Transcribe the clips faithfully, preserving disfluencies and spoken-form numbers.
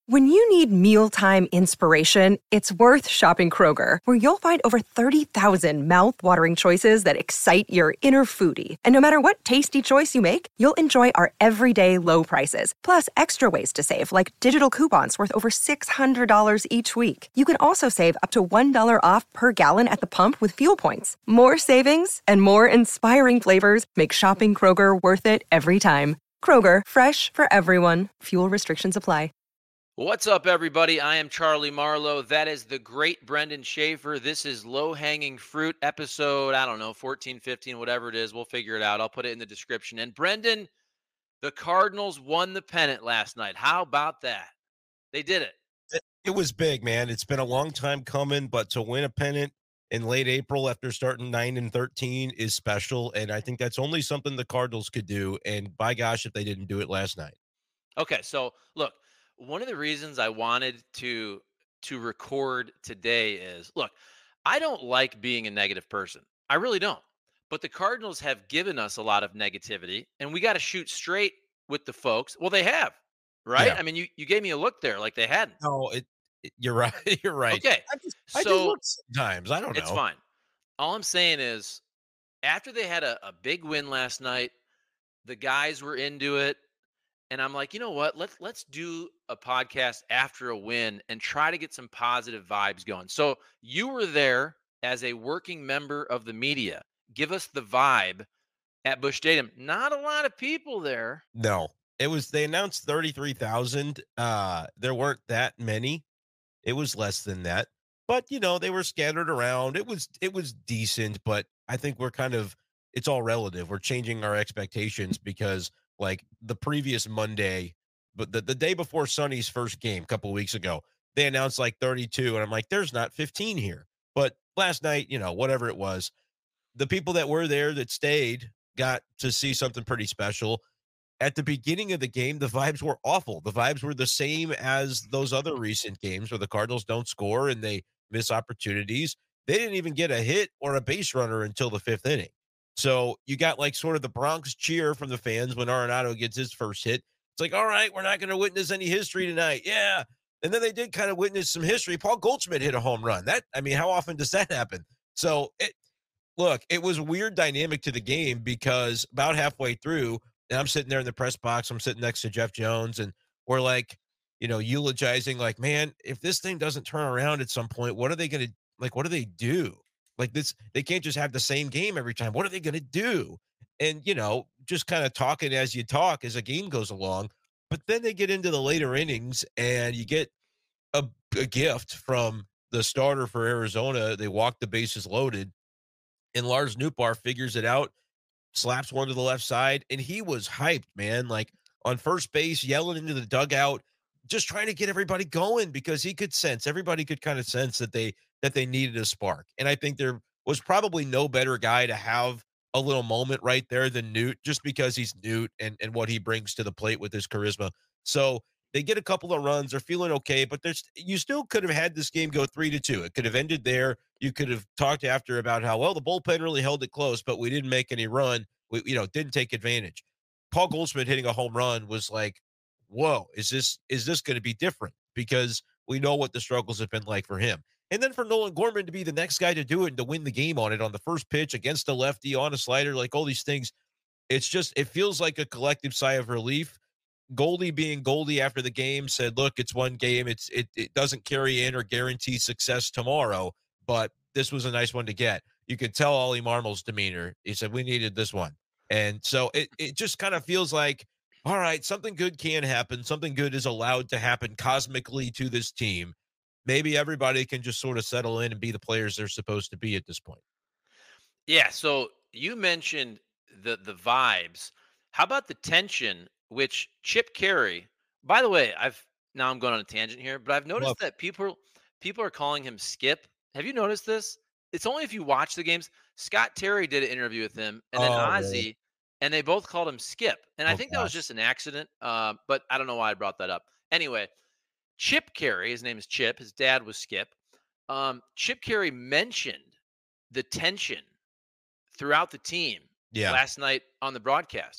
When you need mealtime inspiration, it's worth shopping Kroger, where you'll find over thirty thousand mouth-watering choices that excite your inner foodie. And no matter what tasty choice you make, you'll enjoy our everyday low prices, plus extra ways to save, like digital coupons worth over six hundred dollars each week. You can also save up to one dollar off per gallon at the pump with fuel points. More savings and more inspiring flavors make shopping Kroger worth it every time. Kroger, fresh for everyone. Fuel restrictions apply. What's up, everybody? I am Charlie Marlowe. That is the great Brendan Schaefer. This is Low Hanging Fruit episode, I don't know, fourteen, fifteen, whatever it is. We'll figure it out. I'll put it in the description. And Brendan, the Cardinals won the pennant last night. How about that? They did it. It was big, man. It's been a long time coming, but to win a pennant in late April after starting nine and thirteen is special. And I think that's only something the Cardinals could do. And by gosh, if they didn't do it last night. Okay, so look. One of the reasons I wanted to to record today is, look, I don't like being a negative person. I really don't. But the Cardinals have given us a lot of negativity, and we got to shoot straight with the folks. Well, they have, right? Yeah. I mean, you, you gave me a look there like they hadn't. No, it, it you're right. You're right. Okay. I just, so I just look sometimes. I don't know. It's fine. All I'm saying is, after they had a, a big win last night, the guys were into it. And I'm like, you know what? Let's let's do a podcast after a win and try to get some positive vibes going. So you were there as a working member of the media. Give us the vibe at Busch Stadium. Not a lot of people there. No, it was, they announced thirty-three thousand. Uh, there weren't that many. It was less than that. But, you know, they were scattered around. It was, it was decent, but I think we're kind of, it's all relative. We're changing our expectations because, like, the previous Monday, but the, the day before Sonny's first game a couple of weeks ago, they announced like thirty-two. And I'm like, there's not fifteen here. But last night, you know, whatever it was, the people that were there that stayed got to see something pretty special. At the beginning of the game, the vibes were awful. The vibes were the same as those other recent games where the Cardinals don't score and they miss opportunities. They didn't even get a hit or a base runner until the fifth inning. So you got like sort of the Bronx cheer from the fans when Arenado gets his first hit. It's like, all right, we're not going to witness any history tonight. Yeah. And then they did kind of witness some history. Paul Goldschmidt hit a home run. That, I mean, how often does that happen? So it, look, it was a weird dynamic to the game because about halfway through, and I'm sitting there in the press box, I'm sitting next to Jeff Jones, and we're like, you know, eulogizing, like, man, if this thing doesn't turn around at some point, what are they going to, like, what do they do? Like this, they can't just have the same game every time. What are they going to do? And, you know, just kind of talking as you talk as a game goes along. But then they get into the later innings and you get a, a gift from the starter for Arizona. They walk the bases loaded, and Lars Nootbaar figures it out, slaps one to the left side, and he was hyped, man, like on first base, yelling into the dugout, just trying to get everybody going because he could sense, everybody could kind of sense that they that they needed a spark. And I think there was probably no better guy to have a little moment right there than Newt, just because he's Newt and, and what he brings to the plate with his charisma. So they get a couple of runs, they're feeling okay, but there's, you still could have had this game go three to two. It could have ended there. You could have talked after about how, well, the bullpen really held it close, but we didn't make any run. We, you know, didn't take advantage. Paul Goldschmidt hitting a home run was like, whoa, is this, is this going to be different? Because we know what the struggles have been like for him. And then for Nolan Gorman to be the next guy to do it and to win the game on it on the first pitch against a lefty on a slider, like all these things, it's just, it feels like a collective sigh of relief. Goldie being Goldie after the game said, look, it's one game. It's, it, it doesn't carry in or guarantee success tomorrow, but this was a nice one to get. You could tell Ollie Marmol's demeanor. He said, we needed this one. And so it, it just kind of feels like, all right, something good can happen. Something good is allowed to happen cosmically to this team. Maybe everybody can just sort of settle in and be the players they're supposed to be at this point. Yeah. So you mentioned the the vibes. How about the tension, which Chip Caray, by the way, I've now I'm going on a tangent here, but I've noticed Love that people people are calling him Skip. Have you noticed this? It's only if you watch the games. Scott Terry did an interview with him, and then Oh, Ozzy, really? and they both called him Skip. And I Oh, think that was gosh. just an accident, uh, but I don't know why I brought that up. Anyway, Chip Caray, his name is Chip. His dad was Skip. Um, Chip Caray mentioned the tension throughout the team Yeah. last night on the broadcast.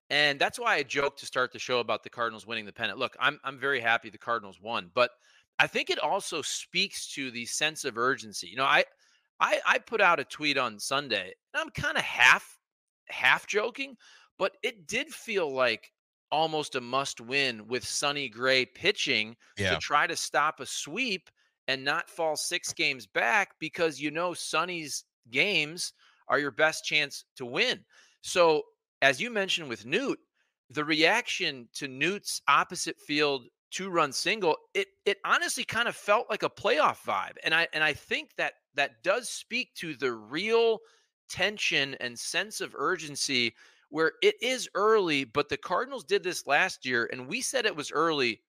And that's why I joked to start the show about the Cardinals winning the pennant. Look, I'm I'm very happy the Cardinals won, but I think it also speaks to the sense of urgency. You know, I I, I put out a tweet on Sunday, and I'm kind of half half joking, but it did feel like almost a must win with Sonny Gray pitching to Yeah. try to stop a sweep and not fall six games back, because you know Sonny's games are your best chance to win. So, as you mentioned with Newt, the reaction to Newt's opposite field two-run single, it it honestly kind of felt like a playoff vibe. And I and I think that that does speak to the real tension and sense of urgency, where it is early, but the Cardinals did this last year, and we said it was early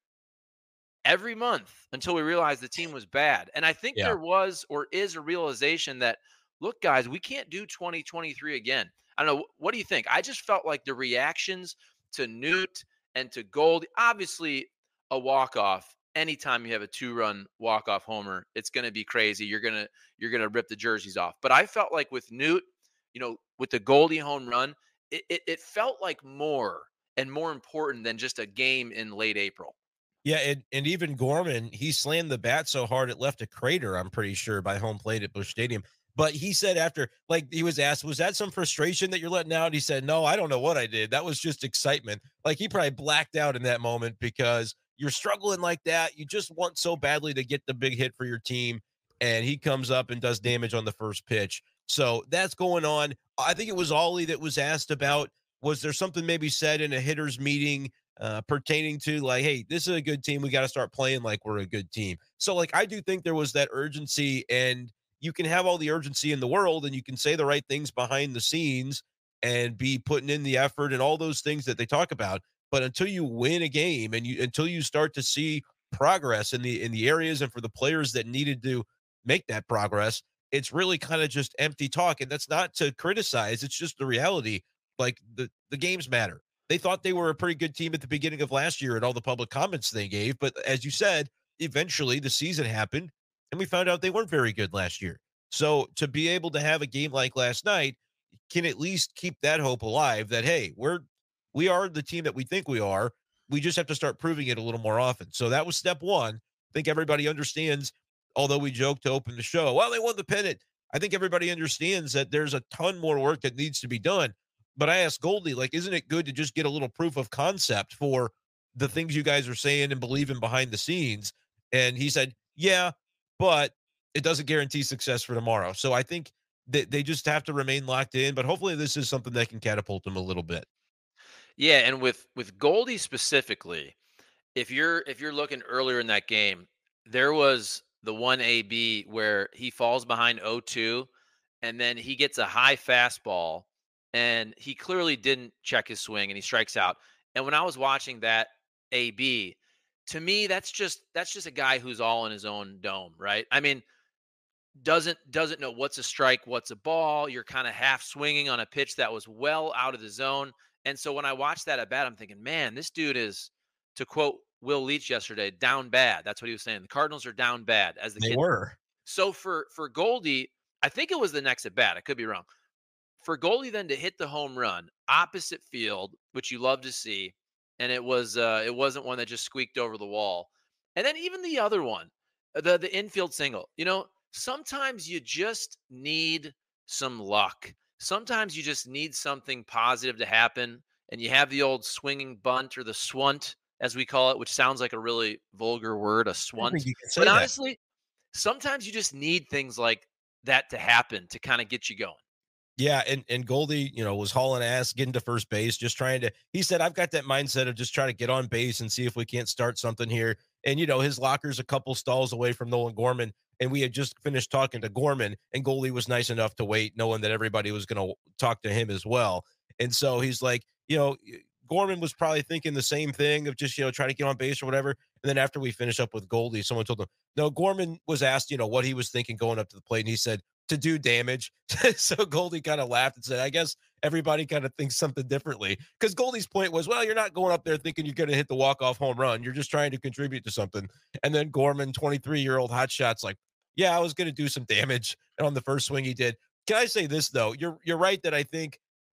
every month until we realized the team was bad. And I think Yeah. there was or is a realization that, look, guys, we can't do twenty twenty-three again. I don't know. What do you think? I just felt like the reactions to Newt and to Gold, obviously a walk-off. Anytime you have a two-run walk-off homer, it's going to be crazy. You're going to you're going to rip the jerseys off. But I felt like with Newt, you know, with the Goldie home run, it, it, it felt like more and more important than just a game in late April. Yeah, and, and even Gorman, he slammed the bat so hard it left a crater, I'm pretty sure, by home plate at Busch Stadium. But he said after, like, he was asked, was that some frustration that you're letting out? He said, no, I don't know what I did. That was just excitement. Like, he probably blacked out in that moment because you're struggling like that. You just want so badly to get the big hit for your team. And he comes up and does damage on the first pitch. So that's going on. I think it was Ollie that was asked about, was there something maybe said in a hitters meeting uh, pertaining to like, hey, this is a good team. We got to start playing like we're a good team. So, like, I do think there was that urgency, and you can have all the urgency in the world and you can say the right things behind the scenes and be putting in the effort and all those things that they talk about. But until you win a game and you, until you start to see progress in the, in the areas and for the players that needed to make that progress, it's really kind of just empty talk. And that's not to criticize. It's just the reality. Like the, the games matter. They thought they were a pretty good team at the beginning of last year and all the public comments they gave. But as you said, eventually the season happened and we found out they weren't very good last year. So to be able to have a game like last night can at least keep that hope alive that, hey, we're, we are the team that we think we are. We just have to start proving it a little more often. So that was step one. I think everybody understands, although we joked to open the show, well, they won the pennant. I think everybody understands that there's a ton more work that needs to be done. But I asked Goldie, like, isn't it good to just get a little proof of concept for the things you guys are saying and believing behind the scenes? And he said, yeah, but it doesn't guarantee success for tomorrow. So I think that they just have to remain locked in, but hopefully this is something that can catapult them a little bit. Yeah, and with with Goldie specifically, if you're if you're looking earlier in that game, there was the one A B where he falls behind oh two and then he gets a high fastball and he clearly didn't check his swing and he strikes out. And when I was watching that A B, to me that's just that's just a guy who's all in his own dome, right? I mean, doesn't doesn't know what's a strike, what's a ball. You're kind of half swinging on a pitch that was well out of the zone. And so when I watched that at bat, I'm thinking, man, this dude is, to quote Will Leach yesterday, down bad. That's what he was saying. The Cardinals are down bad, as the They kid. were. So for for Goldie, I think it was the next at bat. I could be wrong. For Goldie then to hit the home run opposite field, which you love to see, and it was uh, it wasn't one that just squeaked over the wall. And then even the other one, the the infield single. You know, sometimes you just need some luck. Sometimes you just need something positive to happen, and you have the old swinging bunt or the swunt, as we call it, which sounds like a really vulgar word, a I don't think swunt. you can But say that. honestly, sometimes you just need things like that to happen to kind of get you going. Yeah, and and Goldie, you know, was hauling ass, getting to first base, just trying to. He said, "I've got that mindset of just trying to get on base and see if we can't start something here." And you know, his locker's a couple stalls away from Nolan Gorman, and we had just finished talking to Gorman, and Goldie was nice enough to wait, knowing that everybody was going to talk to him as well. And so he's like, you know, Gorman was probably thinking the same thing of just you know trying to get on base or whatever. And then after we finish up with Goldie, someone told him, no, Gorman was asked, you know, what he was thinking going up to the plate, and he said, to do damage. So Goldie kind of laughed and said, I guess everybody kind of thinks something differently. Because Goldie's point was, well, you're not going up there thinking you're going to hit the walk-off home run. You're just trying to contribute to something. And then Gorman, twenty-three-year-old hotshot's like, yeah, I was going to do some damage. And on the first swing he did. Can I say this, though? You're you're right that I think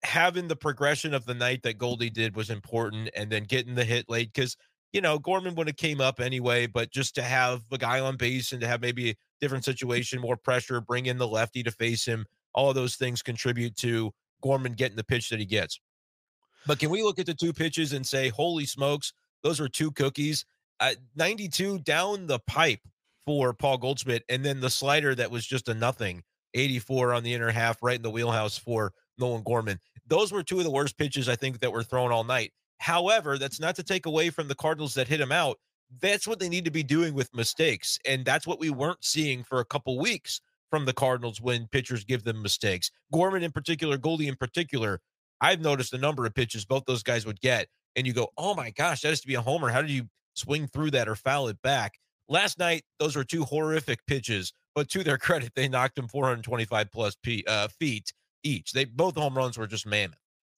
having the progression of the night that Goldie did was important, and then getting the hit late because, you know, Gorman would have came up anyway, but just to have a guy on base and to have maybe a different situation, more pressure, bring in the lefty to face him, all of those things contribute to Gorman getting the pitch that he gets. But can we look at the two pitches and say, holy smokes, those are two cookies? Uh, ninety-two down the pipe for Paul Goldschmidt, and then the slider that was just a nothing, eighty-four on the inner half, right in the wheelhouse for Nolan Gorman. Those were two of the worst pitches I think that were thrown all night. However, that's not to take away from the Cardinals that hit him out. That's what they need to be doing with mistakes, and that's what we weren't seeing for a couple weeks from the Cardinals when pitchers give them mistakes. Gorman in particular, Goldie in particular, I've noticed a number of pitches both those guys would get, and you go, oh my gosh, that has to be a homer. How did you swing through that or foul it back? Last night, those were two horrific pitches, but to their credit, they knocked them four hundred twenty-five plus p, uh, feet each. They both home runs were just mammoth.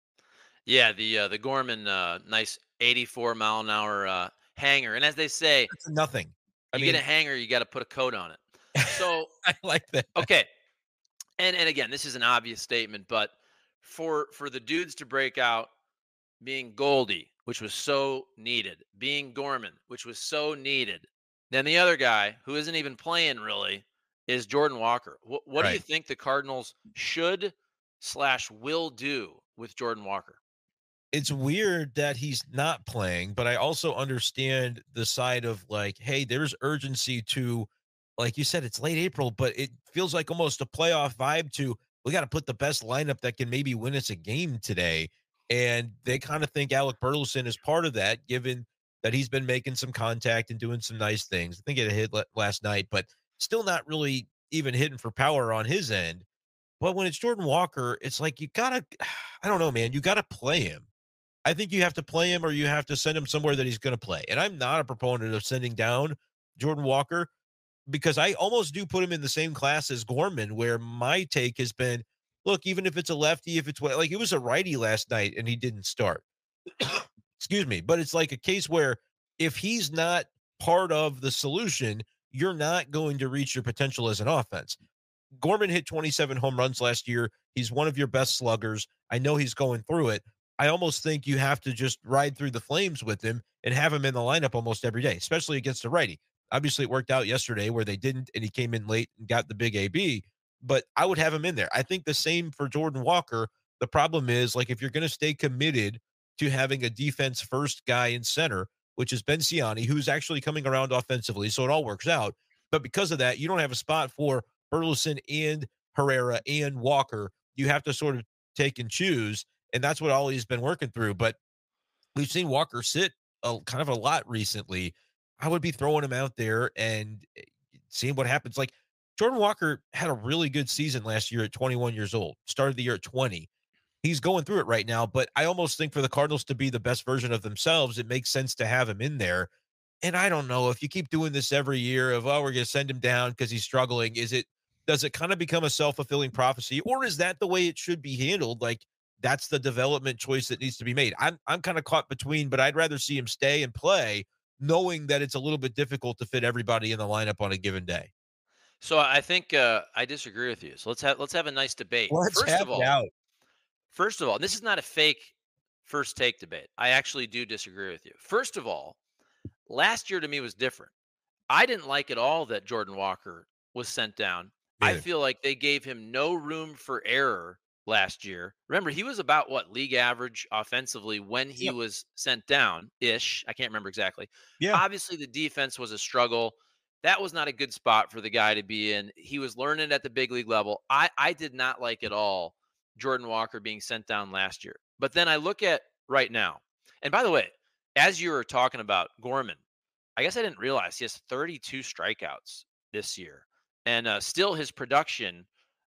Yeah, the uh, the Gorman uh, nice eighty-four mile an hour uh, hanger, and as they say, That's nothing. I you mean, get a hanger, you got to put a coat on it. So I like that. okay, and and again, this is an obvious statement, but for for the dudes to break out, being Goldie, which was so needed, being Gorman, which was so needed, then the other guy who isn't even playing really is Jordan Walker. What what do you Right. think the Cardinals should slash will do with Jordan Walker? It's weird that he's not playing, but I also understand the side of like, hey, there's urgency to, like you said, it's late April, but it feels like almost a playoff vibe to, we got to put the best lineup that can maybe win us a game today. And they kind of think Alec Burleson is part of that, given that he's been making some contact and doing some nice things. I think he had a hit le- last night, but still not really even hitting for power on his end. But when it's Jordan Walker, it's like you got to, I don't know, man, you got to play him. I think you have to play him or you have to send him somewhere that he's going to play. And I'm not a proponent of sending down Jordan Walker because I almost do put him in the same class as Gorman, where my take has been, look, even if it's a lefty, if it's what, like it was a righty last night and he didn't start. Excuse me. But it's like a case where if he's not part of the solution, you're not going to reach your potential as an offense. Gorman hit twenty-seven home runs last year. He's one of your best sluggers. I know he's going through it. I almost think you have to just ride through the flames with him and have him in the lineup almost every day, especially against a righty. Obviously, it worked out yesterday where they didn't, and he came in late and got the big A B, but I would have him in there. I think the same for Jordan Walker. The problem is, like, if you're going to stay committed to having a defense first guy in center, which is Ben Ciani, who's actually coming around offensively, so it all works out. But because of that, you don't have a spot for Burleson and Herrera and Walker. You have to sort of take and choose. And that's what Ollie's been working through. But we've seen Walker sit a, kind of a lot recently. I would be throwing him out there and seeing what happens. Like Jordan Walker had a really good season last year at twenty-one years old, started the year at twenty. He's going through it right now, but I almost think for the Cardinals to be the best version of themselves, it makes sense to have him in there. And I don't know if you keep doing this every year of, oh, we're going to send him down because he's struggling. Is it, does it kind of become a self-fulfilling prophecy, or is that the way it should be handled? Like, that's the development choice that needs to be made. I'm I'm kind of caught between, but I'd rather see him stay and play, knowing that it's a little bit difficult to fit everybody in the lineup on a given day. So I think uh, I disagree with you. So let's have let's have a nice debate. Let's First have of it all, out. first of all, this is not a fake first take debate. I actually do disagree with you. First of all, last year to me was different. I didn't like at all that Jordan Walker was sent down. I Neither. feel like they gave him no room for error last year. Remember, he was about what league average offensively when he Yep. was sent down ish. I can't remember exactly. Yeah. Obviously, the defense was a struggle. That was not a good spot for the guy to be in. He was learning at the big league level. I, I did not like at all Jordan Walker being sent down last year. But then I look at right now. And by the way, as you were talking about Gorman, I guess I didn't realize he has thirty-two strikeouts this year. And uh, still his production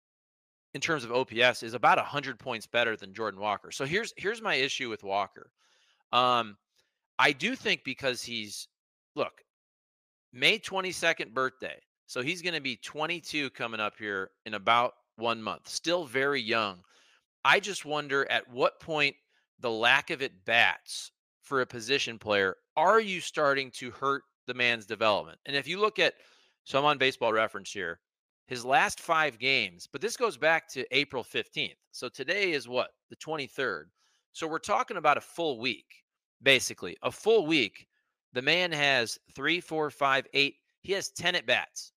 in terms of O P S is about one hundred points better than Jordan Walker. So here's here's my issue with Walker. Um, I do think because he's look, May twenty-second birthday. So he's going to be twenty-two coming up here in about one month. Still very young. I just wonder at what point the lack of at bats for a position player, are you starting to hurt the man's development? And if you look at, so I'm on Baseball Reference here, his last five games, but this goes back to April fifteenth. So today is what? The twenty-third. So we're talking about a full week, basically. A full week. The man has three, four, five, eight. He has ten at bats.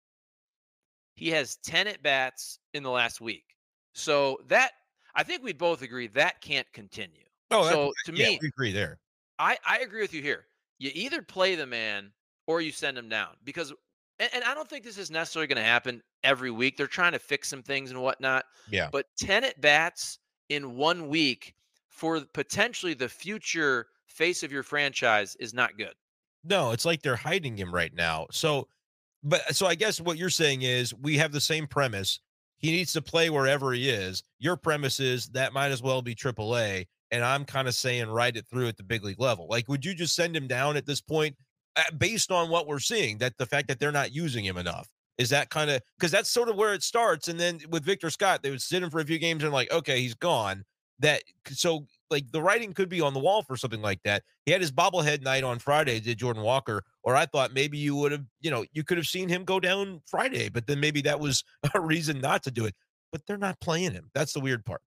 He has ten at bats in the last week. So that, I think we'd both agree that can't continue. Oh, that's, So to yeah, me, we agree there. I, I agree with you here. You either play the man or you send him down because, and, and I don't think this is necessarily going to happen every week. They're trying to fix some things and whatnot. Yeah. But ten at bats in one week for potentially the future face of your franchise is not good. No, it's like they're hiding him right now. So, but so I guess what you're saying is we have the same premise. He needs to play wherever he is. Your premise is that might as well be triple A. And I'm kind of saying ride it through at the big league level. Like, would you just send him down at this point uh, based on what we're seeing, that the fact that they're not using him enough? Is that kind of, because that's sort of where it starts. And then with Victor Scott, they would sit him for a few games and like, okay, he's gone. That so like the writing could be on the wall for something like that. He had his bobblehead night on Friday, did Jordan Walker, or I thought maybe you would have, you know, you could have seen him go down Friday, but then maybe that was a reason not to do it. But they're not playing him. That's the weird part.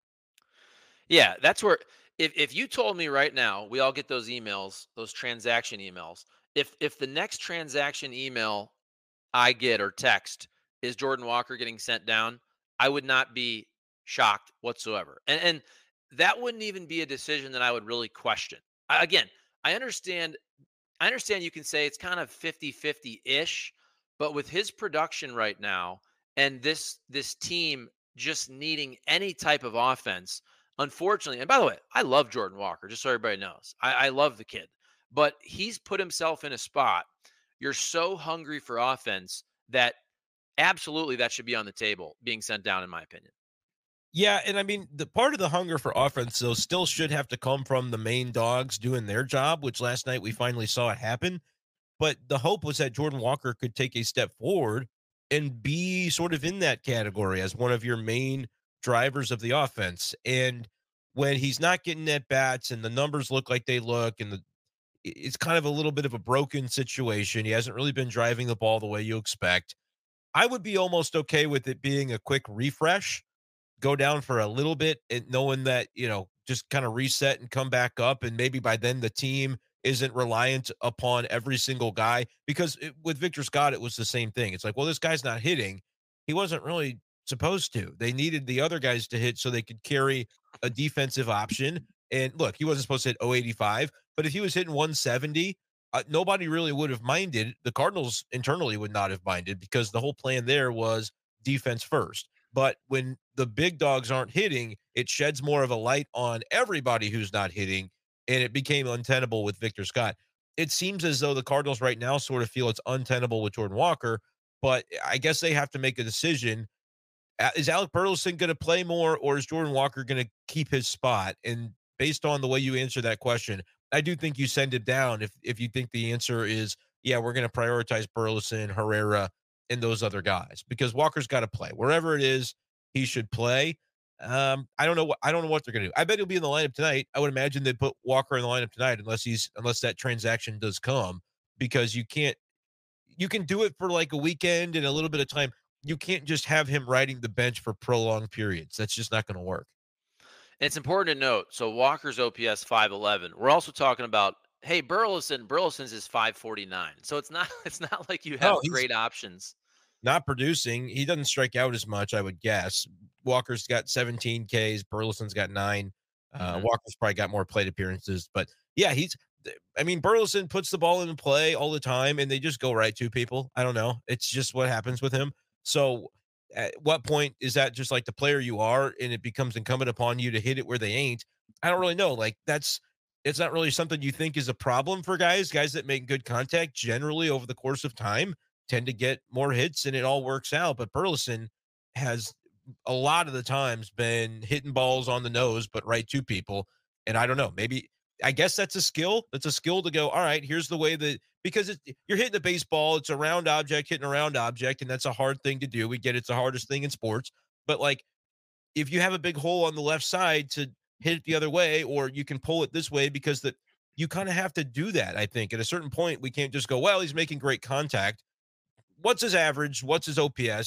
Yeah, that's where if if you told me right now, we all get those emails, those transaction emails. If if the next transaction email I get or text is Jordan Walker getting sent down, I would not be shocked whatsoever. And and that wouldn't even be a decision that I would really question. I, again, I understand I understand you can say it's kind of fifty-fifty-ish, but with his production right now and this this team just needing any type of offense, unfortunately, and by the way, I love Jordan Walker, just so everybody knows. I, I love the kid, but he's put himself in a spot. You're so hungry for offense that absolutely that should be on the table, being sent down, in my opinion. Yeah, and I mean, the part of the hunger for offense, though, still should have to come from the main dogs doing their job, which last night we finally saw it happen. But the hope was that Jordan Walker could take a step forward and be sort of in that category as one of your main drivers of the offense. And when he's not getting at bats and the numbers look like they look, and the it's kind of a little bit of a broken situation. He hasn't really been driving the ball the way you expect. I would be almost okay with it being a quick refresh, go down for a little bit and knowing that, you know, just kind of reset and come back up. And maybe by then the team isn't reliant upon every single guy, because it, with Victor Scott, it was the same thing. It's like, well, this guy's not hitting. He wasn't really supposed to. They needed the other guys to hit so they could carry a defensive option. And look, he wasn't supposed to hit oh eighty-five, but if he was hitting one seventy, uh, nobody really would have minded. The Cardinals internally would not have minded because the whole plan there was defense first. But when the big dogs aren't hitting, it sheds more of a light on everybody who's not hitting, and it became untenable with Victor Scott. It seems as though the Cardinals right now sort of feel it's untenable with Jordan Walker, but I guess they have to make a decision. Is Alec Burleson going to play more, or is Jordan Walker going to keep his spot? And based on the way you answer that question, I do think you send it down if if you think the answer is, yeah, we're going to prioritize Burleson, Herrera, and those other guys, because Walker's got to play wherever it is he should play. Um, I don't know what I don't know what they're going to do. I bet he'll be in the lineup tonight. I would imagine they put Walker in the lineup tonight, unless he's unless that transaction does come, because you can't you can do it for like a weekend and a little bit of time. You can't just have him riding the bench for prolonged periods. That's just not going to work. And it's important to note. So Walker's O P S five eleven. We're also talking about, hey, Burleson. Burleson's is five forty-nine. So it's not it's not like you have No, he's great options. not producing. He doesn't strike out as much, I would guess. Walker's got seventeen Ks. Burleson's got nine. Uh, Mhm. Walker's probably got more plate appearances. But yeah, he's, I mean, Burleson puts the ball in play all the time and they just go right to people. I don't know. It's just what happens with him. So at what point is that just like the player you are and it becomes incumbent upon you to hit it where they ain't? I don't really know. Like, that's, it's not really something you think is a problem for guys. Guys that make good contact generally over the course of time tend to get more hits and it all works out. But Burleson has a lot of the times been hitting balls on the nose, but right to people. And I don't know, maybe, I guess that's a skill. That's a skill to go, all right, here's the way that, because it's, you're hitting a baseball, it's a round object, hitting a round object, and that's a hard thing to do. We get it's the hardest thing in sports. But like, if you have a big hole on the left side, to hit it the other way, or you can pull it this way, because that you kind of have to do that. I think at a certain point, we can't just go, well, he's making great contact. What's his average? What's his O P S? Like,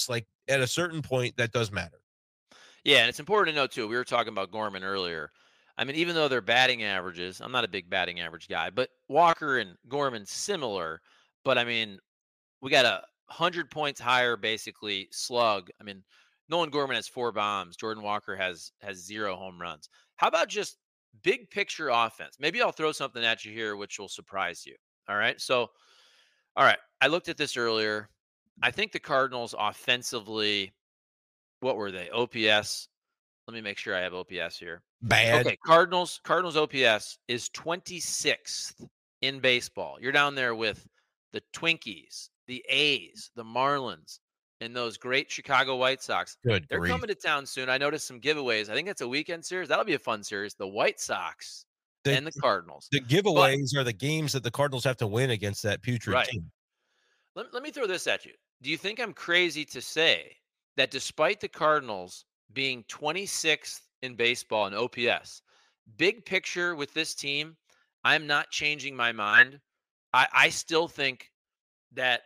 at a certain point, that does matter. Yeah, and it's important to know too. We were talking about Gorman earlier. I mean, even though their batting averages, I'm not a big batting average guy, but Walker and Gorman similar. But I mean, we got a hundred points higher, basically slug. I mean, Nolan Gorman has four bombs. Jordan Walker has has zero home runs. How about just big picture offense? Maybe I'll throw something at you here, which will surprise you. All right. So, all right, I looked at this earlier. I think the Cardinals offensively, what were they? O P S. Let me make sure I have O P S here. Bad. Okay, Cardinals Cardinals O P S is twenty-sixth in baseball. You're down there with the Twinkies, the A's, the Marlins, and those great Chicago White Sox. Good They're grief. coming to town soon. I noticed some giveaways. I think that's a weekend series. That'll be a fun series. The White Sox The, and the Cardinals. the But giveaways are the games that the Cardinals have to win against that putrid right. team. Let, let me throw this at you. Do you think I'm crazy to say that despite the Cardinals being twenty-sixth in baseball in O P S, big picture with this team, I'm not changing my mind. I, I still think that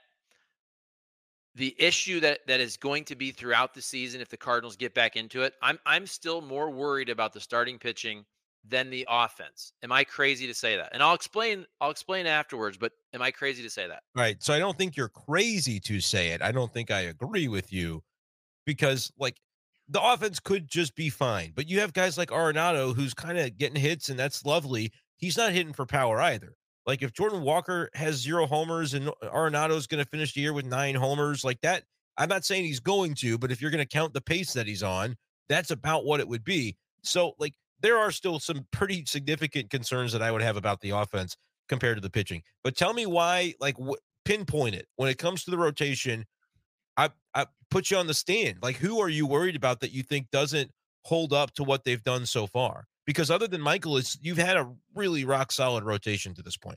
the issue that that is going to be throughout the season if the Cardinals get back into it, I'm I'm still more worried about the starting pitching than the offense. Am I crazy to say that? And I'll explain I'll explain afterwards, but am I crazy to say that? Right. So I don't think you're crazy to say it. I don't think I agree with you because, like, the offense could just be fine, but you have guys like Arenado who's kind of getting hits, and that's lovely. He's not hitting for power either. Like, if Jordan Walker has zero homers and Arenado's going to finish the year with nine homers, like that, I'm not saying he's going to, but if you're going to count the pace that he's on, that's about what it would be. So, like, there are still some pretty significant concerns that I would have about the offense compared to the pitching. But tell me why, like, wh- pinpoint it when it comes to the rotation. I I put you on the stand. Like, who are you worried about that you think doesn't hold up to what they've done so far? Because other than Michael, it's you've had a really rock solid rotation to this point.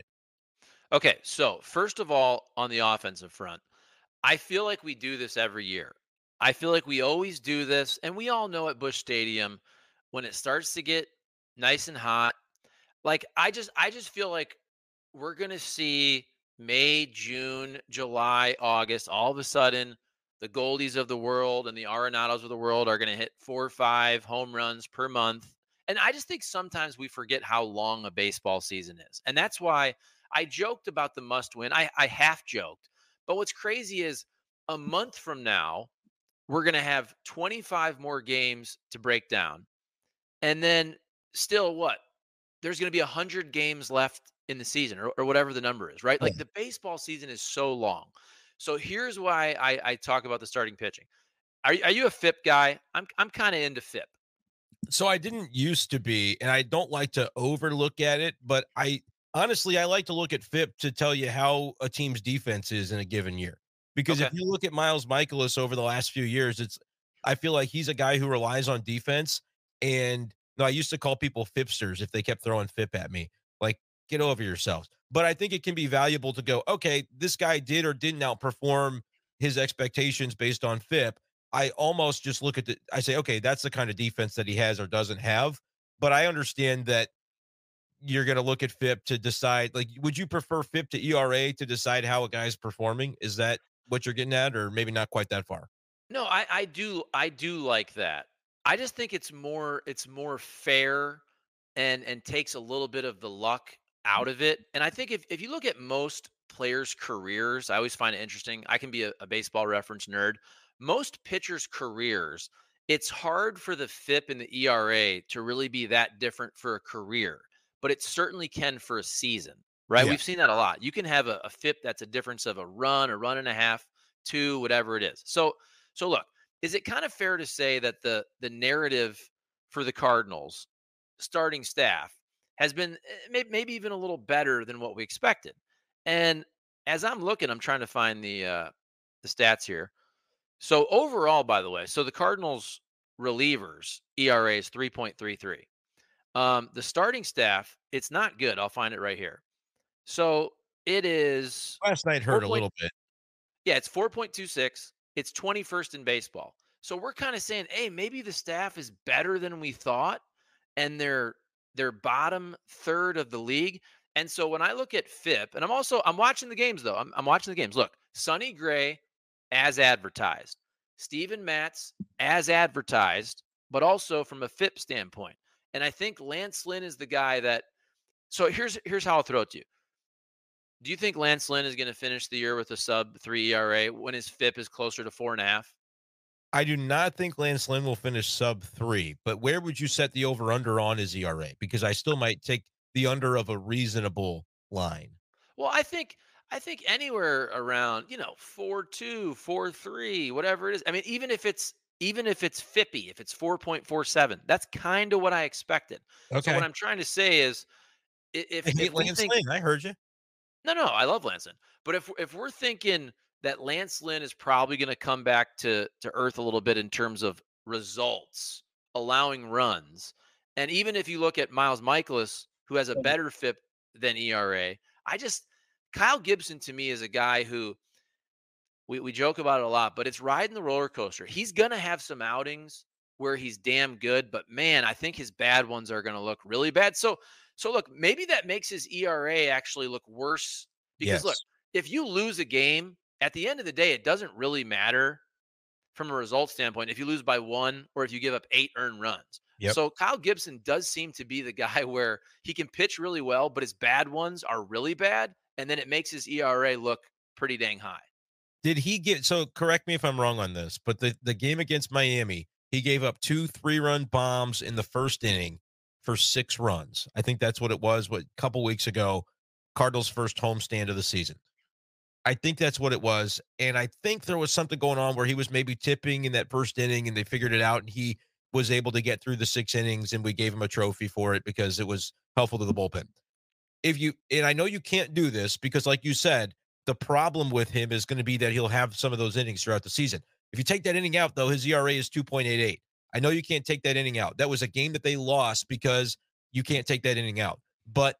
Okay, so first of all, on the offensive front, I feel like we do this every year. I feel like we always do this, and we all know at Busch Stadium when it starts to get nice and hot. Like I just I just feel like we're going to see May, June, July, August, all of a sudden the Goldies of the world and the Arenados of the world are going to hit four or five home runs per month. And I just think sometimes we forget how long a baseball season is. And that's why I joked about the must win. I, I half joked. But what's crazy is a month from now, we're going to have twenty-five more games to break down. And then still what? There's going to be one hundred games left in the season or, or whatever the number is, right? Yeah. Like the baseball season is so long. So here's why I, I talk about the starting pitching. Are, are you a F I P guy? I'm, I'm kind of into F I P. So I didn't used to be, and I don't like to overlook at it, but I honestly I like to look at F I P to tell you how a team's defense is in a given year. Because if Okay. you look at Miles Michaelis over the last few years, it's I feel like he's a guy who relies on defense. And no, I used to call people Fipsters if they kept throwing F I P at me. Like, get over yourselves. But I think it can be valuable to go, okay, this guy did or didn't outperform his expectations based on F I P. I almost just look at the I say, okay, that's the kind of defense that he has or doesn't have. But I understand that you're going to look at F I P to decide, like, would you prefer F I P to E R A to decide how a guy's performing? Is that what you're getting at, or maybe not quite that far? No, I, I do I do like that. I just think it's more it's more fair and and takes a little bit of the luck out of it. And I think if, if you look at most players' careers, I always find it interesting. I can be a, a baseball reference nerd. Most pitchers' careers, it's hard for the F I P and the E R A to really be that different for a career, but it certainly can for a season, right? Yeah. We've seen that a lot. You can have a, a F I P that's a difference of a run, a run and a half, two, whatever it is. So so look, is it kind of fair to say that the the narrative for the Cardinals starting staff has been eh, maybe even a little better than what we expected? And as I'm looking, I'm trying to find the uh, the stats here. So overall, by the way, so the Cardinals relievers E R A is three point three three. Um, the starting staff, it's not good. I'll find it right here. So it is Last night four hurt a point. little bit. Yeah, it's four point two six. It's twenty-first in baseball. So we're kind of saying, hey, maybe the staff is better than we thought, and they're they're bottom third of the league. And so when I look at F I P, and I'm also I'm watching the games though. I'm, I'm watching the games. Look, Sonny Gray as advertised. Steven Matz as advertised, but also from a F I P standpoint. And I think Lance Lynn is the guy that. So here's here's how I'll throw it to you. Do you think Lance Lynn is going to finish the year with a sub three E R A when his F I P is closer to four and a half? I do not think Lance Lynn will finish sub three, but where would you set the over under on his E R A? Because I still might take the under of a reasonable line. Well, I think I think anywhere around, you know, four two, four three, whatever it is. I mean, even if it's even if it's F I P Y, if it's four point four seven, that's kind of what I expected. So what Okay. I'm trying to say is i- I if hate if we Lance think Lynn. I heard you. no, no, I love Lance Lynn. But if if we're thinking that Lance Lynn is probably going to come back to to earth a little bit in terms of results, allowing runs, and even if you look at Miles Michaelis, who has a better F I P than E R A, I just Kyle Gibson to me is a guy who we, we joke about it a lot, but it's riding the roller coaster. He's gonna have some outings where he's damn good, but man, I think his bad ones are gonna look really bad. So so look, maybe that makes his E R A actually look worse because look, Yes. if you lose a game, at the end of the day, it doesn't really matter from a result standpoint if you lose by one or if you give up eight earned runs. Yep. So Kyle Gibson does seem to be the guy where he can pitch really well, but his bad ones are really bad, and then it makes his E R A look pretty dang high. Did he get so correct me if I'm wrong on this, but the, the game against Miami, he gave up two three-run bombs in the first inning for six runs. I think that's what it was, what a couple weeks ago, Cardinals' first homestand of the season. I think that's what it was. And I think there was something going on where he was maybe tipping in that first inning and they figured it out and he was able to get through the six innings and we gave him a trophy for it because it was helpful to the bullpen. If you, and I know you can't do this because, like you said, the problem with him is going to be that he'll have some of those innings throughout the season. If you take that inning out, though, his E R A is two point eight eight. I know you can't take that inning out. That was a game that they lost because you can't take that inning out. But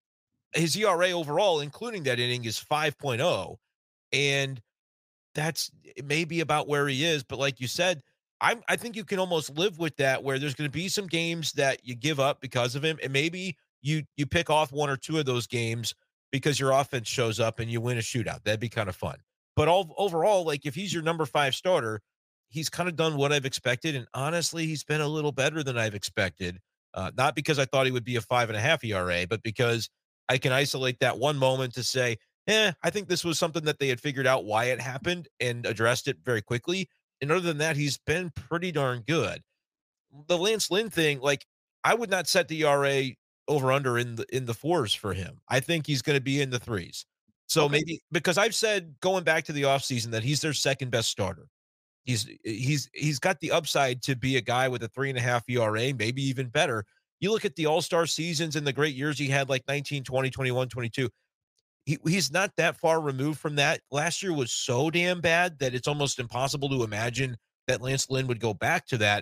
his E R A overall, including that inning, is five point oh. And that's maybe about where he is. But like you said, I I think you can almost live with that where there's going to be some games that you give up because of him. And maybe you you pick off one or two of those games because your offense shows up and you win a shootout. That'd be kind of fun. But all overall, like if he's your number five starter, he's kind of done what I've expected. And honestly, he's been a little better than I've expected. Uh, not because I thought he would be a five and a half E R A, but because I can isolate that one moment to say, eh, I think this was something that they had figured out why it happened and addressed it very quickly. And other than that, he's been pretty darn good. The Lance Lynn thing, like I would not set the E R A over under in the in the fours for him. I think he's going to be in the threes. So Okay. maybe because I've said going back to the offseason that he's their second best starter. He's he's he's got the upside to be a guy with a three and a half E R A, maybe even better. You look at the all-star seasons and the great years he had, like nineteen, twenty, twenty-one, twenty-two. He, he's not that far removed from that. Last year was so damn bad that it's almost impossible to imagine that Lance Lynn would go back to that.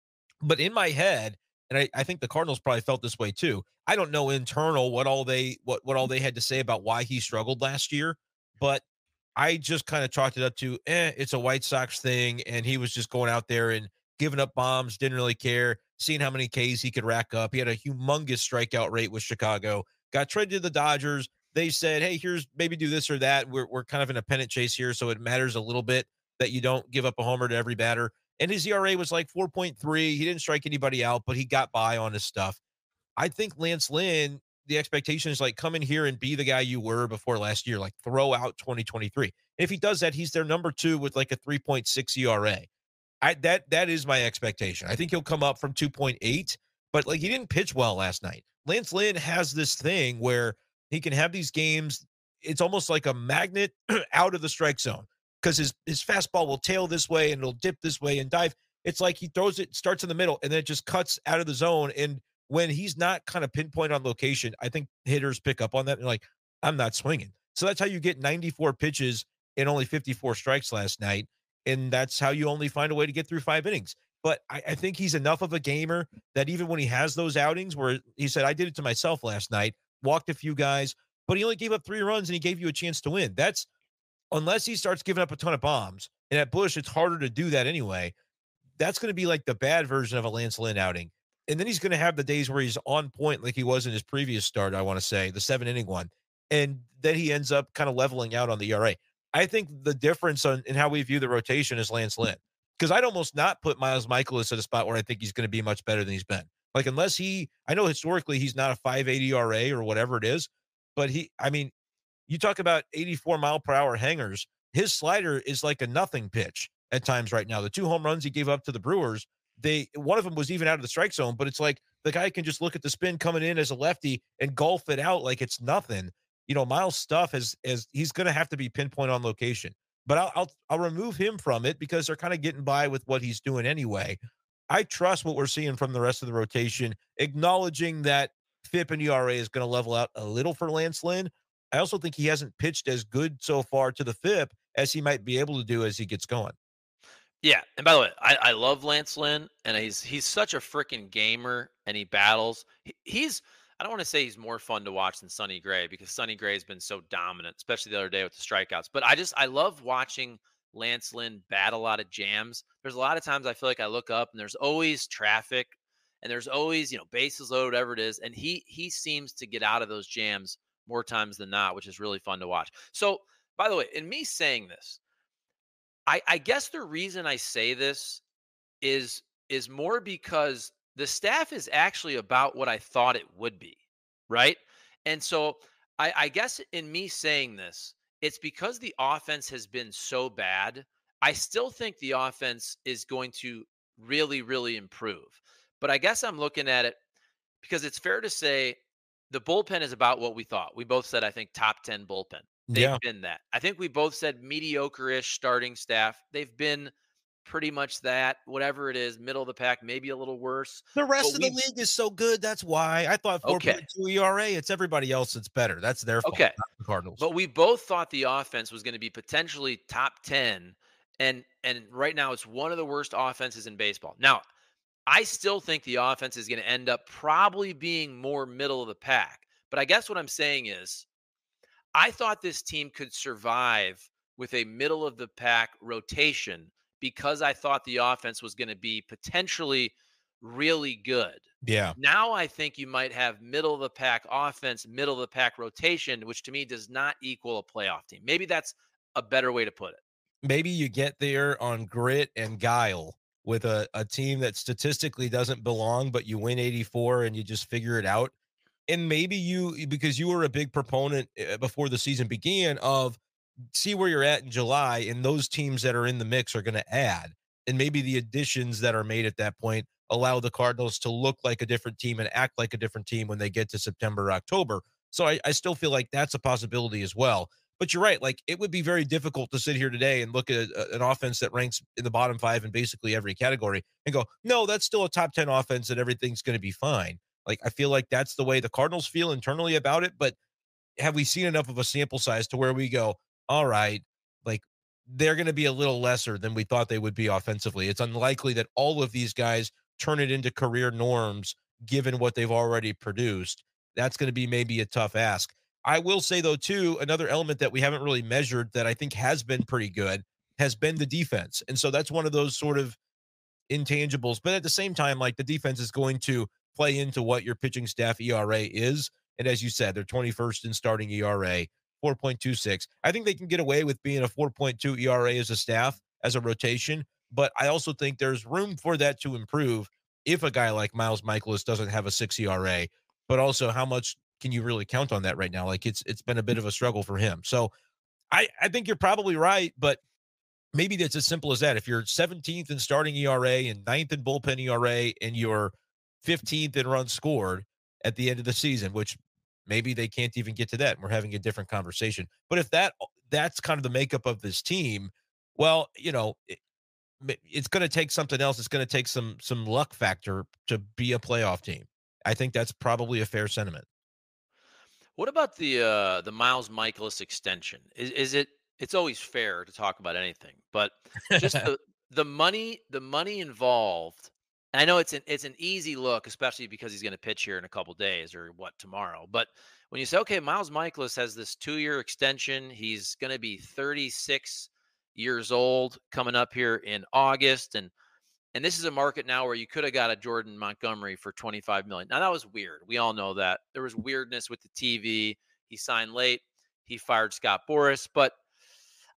But in my head, and I, I think the Cardinals probably felt this way too. I don't know internal what all they what what all they had to say about why he struggled last year, but I just kind of chalked it up to, eh, it's a White Sox thing, and he was just going out there and giving up bombs, didn't really care, seeing how many Ks he could rack up. He had a humongous strikeout rate with Chicago, got traded to the Dodgers. They said, hey, here's maybe do this or that. We're, we're kind of in a pennant chase here, so it matters a little bit that you don't give up a homer to every batter. And his E R A was like four point three. He didn't strike anybody out, but he got by on his stuff. I think Lance Lynn, the expectation is like come in here and be the guy you were before last year, like throw out twenty twenty-three. If he does that, he's their number two with like a three point six E R A. I that that is my expectation. I think he'll come up from two point eight, but like he didn't pitch well last night. Lance Lynn has this thing where he can have these games. It's almost like a magnet out of the strike zone because his his fastball will tail this way and it'll dip this way and dive. It's like he throws it, starts in the middle, and then it just cuts out of the zone. And when he's not kind of pinpoint on location, I think hitters pick up on that and like, I'm not swinging. So that's how you get ninety-four pitches and only fifty-four strikes last night. And that's how you only find a way to get through five innings. But I, I think he's enough of a gamer that even when he has those outings where he said, I did it to myself last night, walked a few guys, but he only gave up three runs and he gave you a chance to win. That's unless he starts giving up a ton of bombs. And at Busch, it's harder to do that anyway. That's going to be like the bad version of a Lance Lynn outing. And then he's going to have the days where he's on point like he was in his previous start, I want to say, the seven inning one. And then he ends up kind of leveling out on the E R A. I think the difference on in how we view the rotation is Lance Lynn. Because I'd almost not put Miles Michaelis at a spot where I think he's going to be much better than he's been. Like, unless he, I know historically he's not a five eighty E R A or whatever it is, but he, I mean, you talk about eighty-four mile per hour hangers. His slider is like a nothing pitch at times right now. The two home runs he gave up to the Brewers, they one of them was even out of the strike zone, but it's like the guy can just look at the spin coming in as a lefty and golf it out like it's nothing. You know, Miles' stuff is is he's going to have to be pinpoint on location, but I'll I'll, I'll remove him from it because they're kind of getting by with what he's doing anyway. I trust what we're seeing from the rest of the rotation, acknowledging that F I P and E R A is going to level out a little for Lance Lynn. I also think he hasn't pitched as good so far to the F I P as he might be able to do as he gets going. Yeah, and by the way, I, I love Lance Lynn, and he's he's such a freaking gamer, and he battles. He, he's I don't want to say he's more fun to watch than Sonny Gray because Sonny Gray has been so dominant, especially the other day with the strikeouts. But I just I love watching Lance Lynn battle out of jams. There's a lot of times I feel like I look up and there's always traffic, and there's always you know bases loaded, whatever it is, and he he seems to get out of those jams more times than not, which is really fun to watch. So, by the way, in me saying this. I, I guess the reason I say this is is more because the staff is actually about what I thought it would be, right? And so I, I guess in me saying this, it's because the offense has been so bad. I still think the offense is going to really, really improve. But I guess I'm looking at it because it's fair to say the bullpen is about what we thought. We both said, I think, top ten bullpen. They've Yeah. been that. I think we both said mediocre-ish starting staff. They've been pretty much that, whatever it is, middle of the pack, maybe a little worse. The rest But of the we league is so good. That's why I thought okay, four point two E R A. It's everybody else that's better. That's their fault, okay. not the Cardinals. But we both thought the offense was going to be potentially top ten, and and right now it's one of the worst offenses in baseball. Now, I still think the offense is going to end up probably being more middle of the pack. But I guess what I'm saying is I thought this team could survive with a middle of the pack rotation because I thought the offense was going to be potentially really good. Yeah. Now I think you might have middle of the pack offense, middle of the pack rotation, which to me does not equal a playoff team. Maybe that's a better way to put it. Maybe you get there on grit and guile with a, a team that statistically doesn't belong, but you win eighty-four and you just figure it out. And maybe you, because you were a big proponent uh, before the season began of see where you're at in July, and those teams that are in the mix are going to add. And maybe the additions that are made at that point allow the Cardinals to look like a different team and act like a different team when they get to September, October. So I, I still feel like that's a possibility as well. But you're right. Like, it would be very difficult to sit here today and look at a, an offense that ranks in the bottom five in basically every category and go, no, that's still a top ten offense and everything's going to be fine. Like, I feel like that's the way the Cardinals feel internally about it. But have we seen enough of a sample size to where we go, all right, like, they're going to be a little lesser than we thought they would be offensively. It's unlikely that all of these guys turn it into career norms given what they've already produced. That's going to be maybe a tough ask. I will say, though, too, another element that we haven't really measured that I think has been pretty good has been the defense. And so that's one of those sort of intangibles. But at the same time, like, the defense is going to play into what your pitching staff E R A is. And as you said, they're twenty-first in starting E R A, four point two six. I think they can get away with being a four point two E R A as a staff, as a rotation. But I also think there's room for that to improve if a guy like Miles Michaelis doesn't have a six E R A. But also, how much can you really count on that right now? Like, it's it's been a bit of a struggle for him. So I, I think you're probably right, but maybe that's as simple as that. If you're seventeenth in starting E R A and ninth in bullpen E R A and you're fifteenth in runs scored at the end of the season, which maybe they can't even get to that, and we're having a different conversation. But if that that's kind of the makeup of this team, well, you know, it, it's going to take something else. It's going to take some some luck factor to be a playoff team. I think that's probably a fair sentiment. What about the uh, the Miles Michaelis extension? Is is it? It's always fair to talk about anything, but just the the money the money involved. And I know it's an it's an easy look, especially because he's going to pitch here in a couple days or what tomorrow. But when you say, okay, Miles Michaelis has this two year extension, he's going to be thirty-six years old coming up here in August, and and this is a market now where you could have got a Jordan Montgomery for twenty-five million dollars. Now, that was weird. We all know that. There was weirdness with the T V. He signed late. He fired Scott Boras. But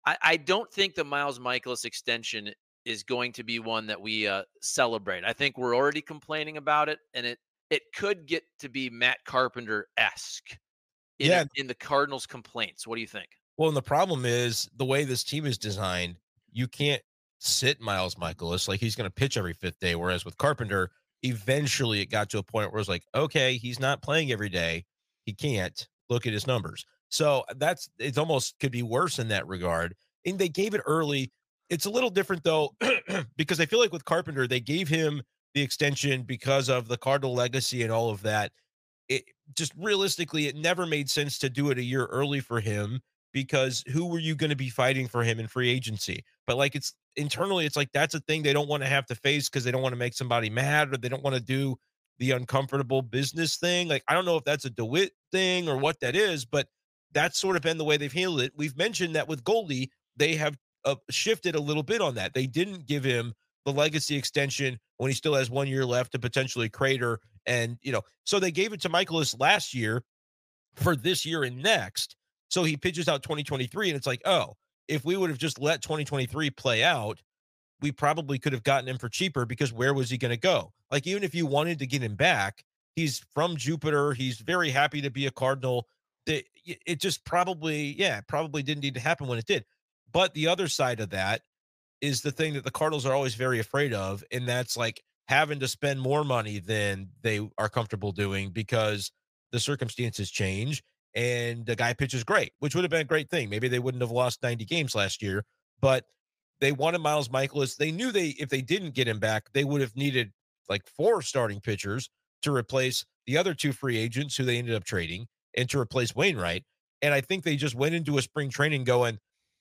I, I don't think the Miles Michaelis extension is going to be one that we uh, celebrate. I think we're already complaining about it, and it it could get to be Matt Carpenter esque in a, Yeah. in the Cardinals' complaints. What do you think? Well, and the problem is the way this team is designed, you can't sit Miles Michaelis like he's going to pitch every fifth day. Whereas with Carpenter, eventually it got to a point where it's like, okay, he's not playing every day. He can't look at his numbers. So that's it's almost could be worse in that regard. And they gave it early. It's a little different though, because I feel like with Carpenter, they gave him the extension because of the Cardinal legacy and all of that. It just realistically, it never made sense to do it a year early for him because who were you going to be fighting for him in free agency? But like it's internally, it's like that's a thing they don't want to have to face because they don't want to make somebody mad or they don't want to do the uncomfortable business thing. Like, I don't know if that's a DeWitt thing or what that is, but that's sort of been the way they've handled it. We've mentioned that with Goldie, they have uh, shifted a little bit on that. They didn't give him the legacy extension when he still has one year left to potentially crater. And, you know, so they gave it to Michaelis last year for this year and next. So he pitches out twenty twenty-three, and it's like, oh, if we would have just let twenty twenty-three play out, we probably could have gotten him for cheaper because where was he going to go? Like, even if you wanted to get him back, he's from Jupiter. He's very happy to be a Cardinal. It, it just probably, yeah, probably didn't need to happen when it did. But the other side of that is the thing that the Cardinals are always very afraid of, and that's like having to spend more money than they are comfortable doing because the circumstances change and the guy pitches great, which would have been a great thing. Maybe they wouldn't have lost ninety games last year, but they wanted Miles Michaelis. They knew they if they didn't get him back, they would have needed like four starting pitchers to replace the other two free agents who they ended up trading and to replace Wainwright. And I think they just went into a spring training going,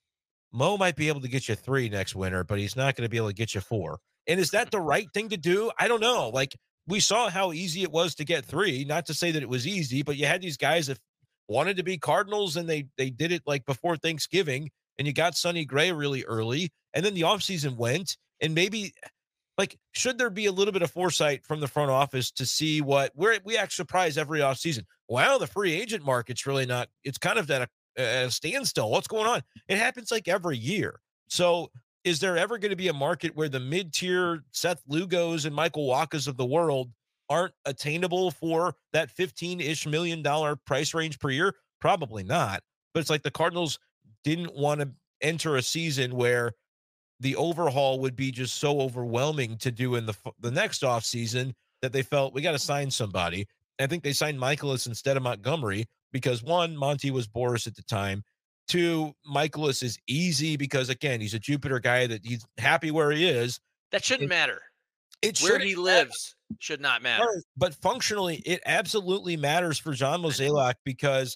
Mo might be able to get you three next winter, but he's not going to be able to get you four. And is that the right thing to do? I don't know. Like, we saw how easy it was to get three. Not to say that it was easy, but you had these guys that wanted to be Cardinals, and they they did it like before Thanksgiving, and you got Sonny Gray really early, and then the offseason went, and maybe like should there be a little bit of foresight from the front office to see what we're we act surprised every offseason. Wow, the free agent market's really not. It's kind of at a, a standstill. What's going on? It happens like every year. So is there ever going to be a market where the mid-tier Seth Lugos and Michael Wakas of the world aren't attainable for that fifteen-ish million dollar price range per year? Probably not. But it's like the Cardinals didn't want to enter a season where the overhaul would be just so overwhelming to do in the the next offseason that they felt we got to sign somebody. I think they signed Michaelis instead of Montgomery because, one, Monty was Boris at the time. Two, Michaelis is easy because, again, he's a Jupiter guy that he's happy where he is. That shouldn't it, matter. It where he lives matter. should not matter. But functionally, it absolutely matters for John Mozeliak because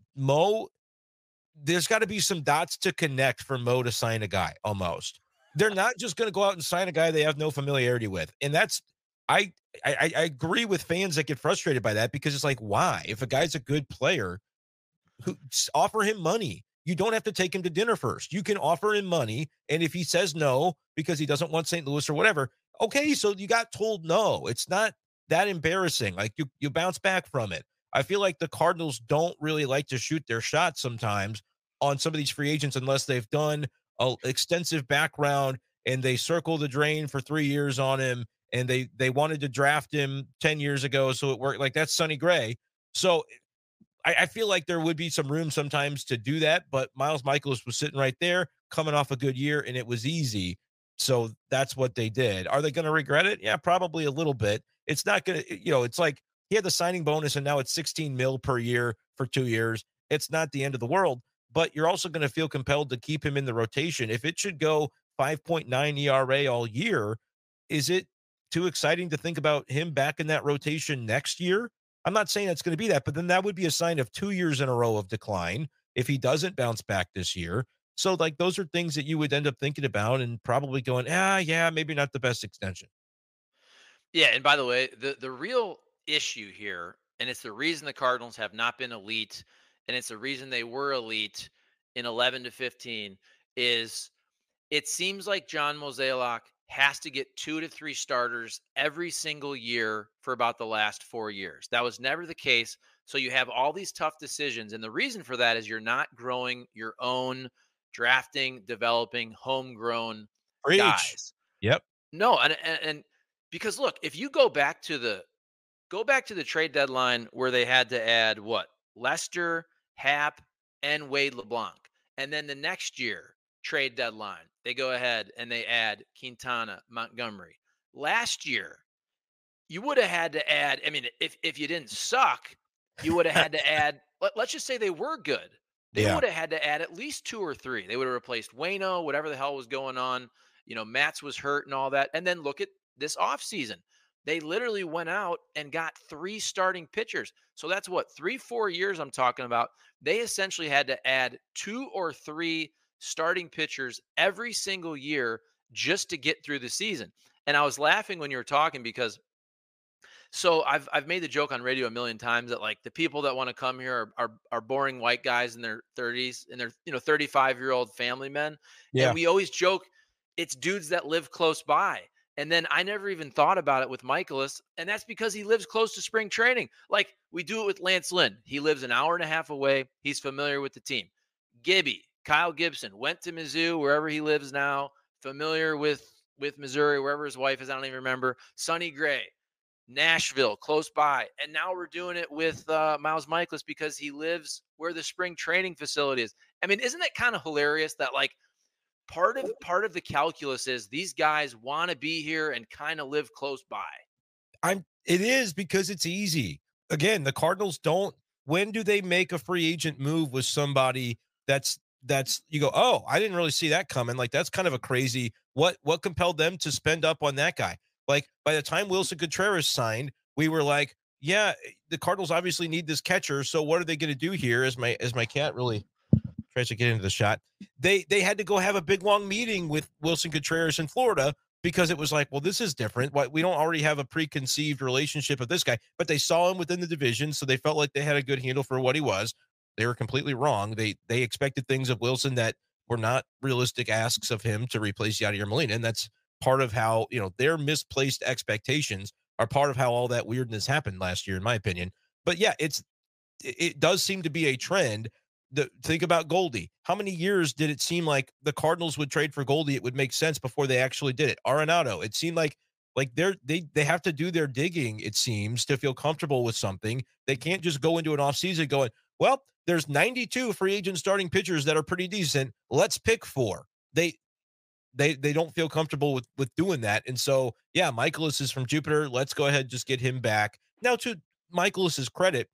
Mo, there's got to be some dots to connect for Mo to sign a guy almost. They're not just going to go out and sign a guy they have no familiarity with. And that's, I, I, I agree with fans that get frustrated by that because it's like, why? If a guy's a good player, who offer him money. You don't have to take him to dinner first. You can offer him money. And if he says no, because he doesn't want Saint Louis or whatever, okay, so you got told no. It's not that embarrassing. Like you, you bounce back from it. I feel like the Cardinals don't really like to shoot their shot sometimes on some of these free agents unless they've done an extensive background and they circle the drain for three years on him. And they, they wanted to draft him ten years ago. So it worked. Like that's Sonny Gray. So I, I feel like there would be some room sometimes to do that, but Miles Michaelis was sitting right there coming off a good year and it was easy. So that's what they did. Are they going to regret it? Yeah, probably a little bit. It's not going to, you know, it's like he had the signing bonus and now it's sixteen mil per year for two years. It's not the end of the world, but you're also going to feel compelled to keep him in the rotation. If it should go five point nine E R A all year, is it too exciting to think about him back in that rotation next year? I'm not saying it's going to be that, but then that would be a sign of two years in a row of decline if he doesn't bounce back this year. So, like, those are things that you would end up thinking about and probably going, ah, yeah, maybe not the best extension. Yeah, and by the way, the the real issue here, and it's the reason the Cardinals have not been elite, and it's the reason they were elite in eleven to fifteen, is it seems like John Mozeliak has to get two to three starters every single year for about the last four years. That was never the case. So you have all these tough decisions. And the reason for that is you're not growing your own drafting, developing homegrown Preach. guys. Yep. No, and, and and because look, if you go back to the go back to the trade deadline where they had to add what? Lester, Hap, and Wade LeBlanc. And then the next year, trade deadline, they go ahead and they add Quintana, Montgomery. Last year, you would have had to add, I mean, if if you didn't suck, you would have had to add, let, let's just say they were good. They Yeah. would have had to add at least two or three. They would have replaced Wayno, whatever the hell was going on. You know, Matz was hurt and all that. And then look at this offseason. They literally went out and got three starting pitchers. So that's what, three, four years I'm talking about. They essentially had to add two or three starting pitchers every single year just to get through the season. And I was laughing when you were talking because so I've I've made the joke on radio a million times that like the people that want to come here are, are are boring white guys in their thirties and they're you know thirty-five year old family men, and Yeah. we always joke it's dudes that live close by. And then I never even thought about it with Michaelis, and that's because he lives close to spring training. Like we do it with Lance Lynn. He lives an hour and a half away. He's familiar with the team. Gibby, Kyle Gibson went to Mizzou, wherever he lives now, familiar with with Missouri, wherever his wife is. I don't even remember. Sonny Gray, Nashville, close by. And now we're doing it with uh, Miles Michaelis because he lives where the spring training facility is. I mean, isn't it kind of hilarious that like part of part of the calculus is these guys want to be here and kind of live close by? I'm it is because it's easy. Again, the Cardinals don't when do they make a free agent move with somebody that's that's you go, "Oh, I didn't really see that coming." Like that's kind of a crazy what what compelled them to spend up on that guy? Like by the time Wilson Contreras signed, we were like, "Yeah, the Cardinals obviously need this catcher, so what are they going to do here?" As my as my cat really tries to get into the shot. They they had to go have a big long meeting with Wilson Contreras in Florida because it was like, well, this is different. Why we don't already have a preconceived relationship with this guy, but they saw him within the division, so they felt like they had a good handle for what he was. They were completely wrong. They they expected things of Wilson that were not realistic asks of him to replace Yadier Molina, and that's part of how you know their misplaced expectations are part of how all that weirdness happened last year, in my opinion. But yeah, it's it does seem to be a trend. The, think about Goldie. How many years did it seem like the Cardinals would trade for Goldie? It would make sense before they actually did it. Arenado. It seemed like like they're they they have to do their digging, it seems, to feel comfortable with something. They can't just go into an offseason going, well, there's ninety-two free agent starting pitchers that are pretty decent. Let's pick four. They they they don't feel comfortable with with doing that. And so, yeah, Michaelis is from Jupiter. Let's go ahead and just get him back. Now, to Michaelis's credit,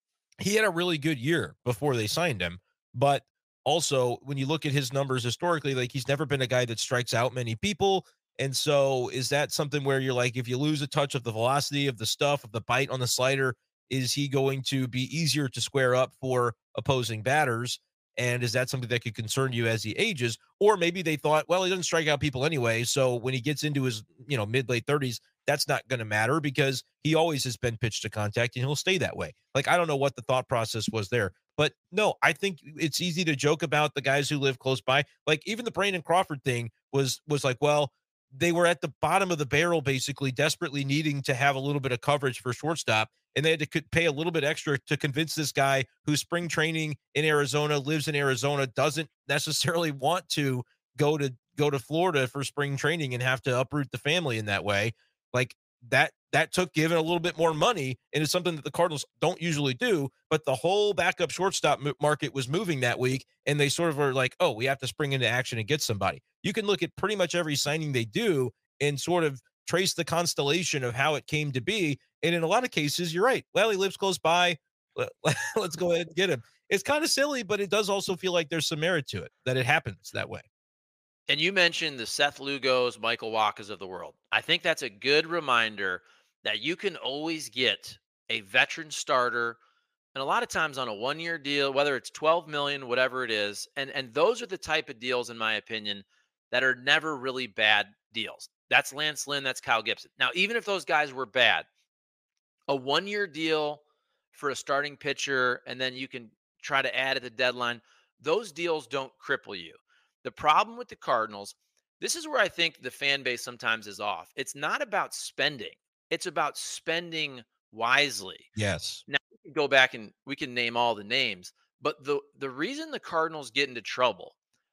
he had a really good year before they signed him. But also, when you look at his numbers historically, like he's never been a guy that strikes out many people. And so is that something where you're like, if you lose a touch of the velocity of the stuff, of the bite on the slider, is he going to be easier to square up for opposing batters? And is that something that could concern you as he ages? Or maybe they thought, well, he doesn't strike out people anyway. So when he gets into his, you know, mid late thirties, that's not going to matter because he always has been pitched to contact and he'll stay that way. Like, I don't know what the thought process was there, but no, I think it's easy to joke about the guys who live close by. Like even the Brandon Crawford thing was, was like, well, they were at the bottom of the barrel, basically desperately needing to have a little bit of coverage for shortstop. And they had to pay a little bit extra to convince this guy who's spring training in Arizona, lives in Arizona, doesn't necessarily want to go to go to Florida for spring training and have to uproot the family in that way. Like that, that took giving a little bit more money, and it's something that the Cardinals don't usually do. But the whole backup shortstop market was moving that week, and they sort of are like, oh, we have to spring into action and get somebody. You can look at pretty much every signing they do and sort of trace the constellation of how it came to be. And in a lot of cases, you're right. Well, he lives close by. Let's go ahead and get him. It's kind of silly, but it does also feel like there's some merit to it, that it happens that way. And you mentioned the Seth Lugos, Michael Wacha's of the world. I think that's a good reminder that you can always get a veteran starter, and a lot of times on a one-year deal, whether it's twelve million dollars, whatever it is. And, and those are the type of deals, in my opinion, that are never really bad deals. That's Lance Lynn. That's Kyle Gibson. Now, even if those guys were bad, a one-year deal for a starting pitcher, and then you can try to add at the deadline, those deals don't cripple you. The problem with the Cardinals, this is where I think the fan base sometimes is off. It's not about spending. It's about spending wisely. Yes. Now, we can go back and we can name all the names, but the, the reason the Cardinals get into trouble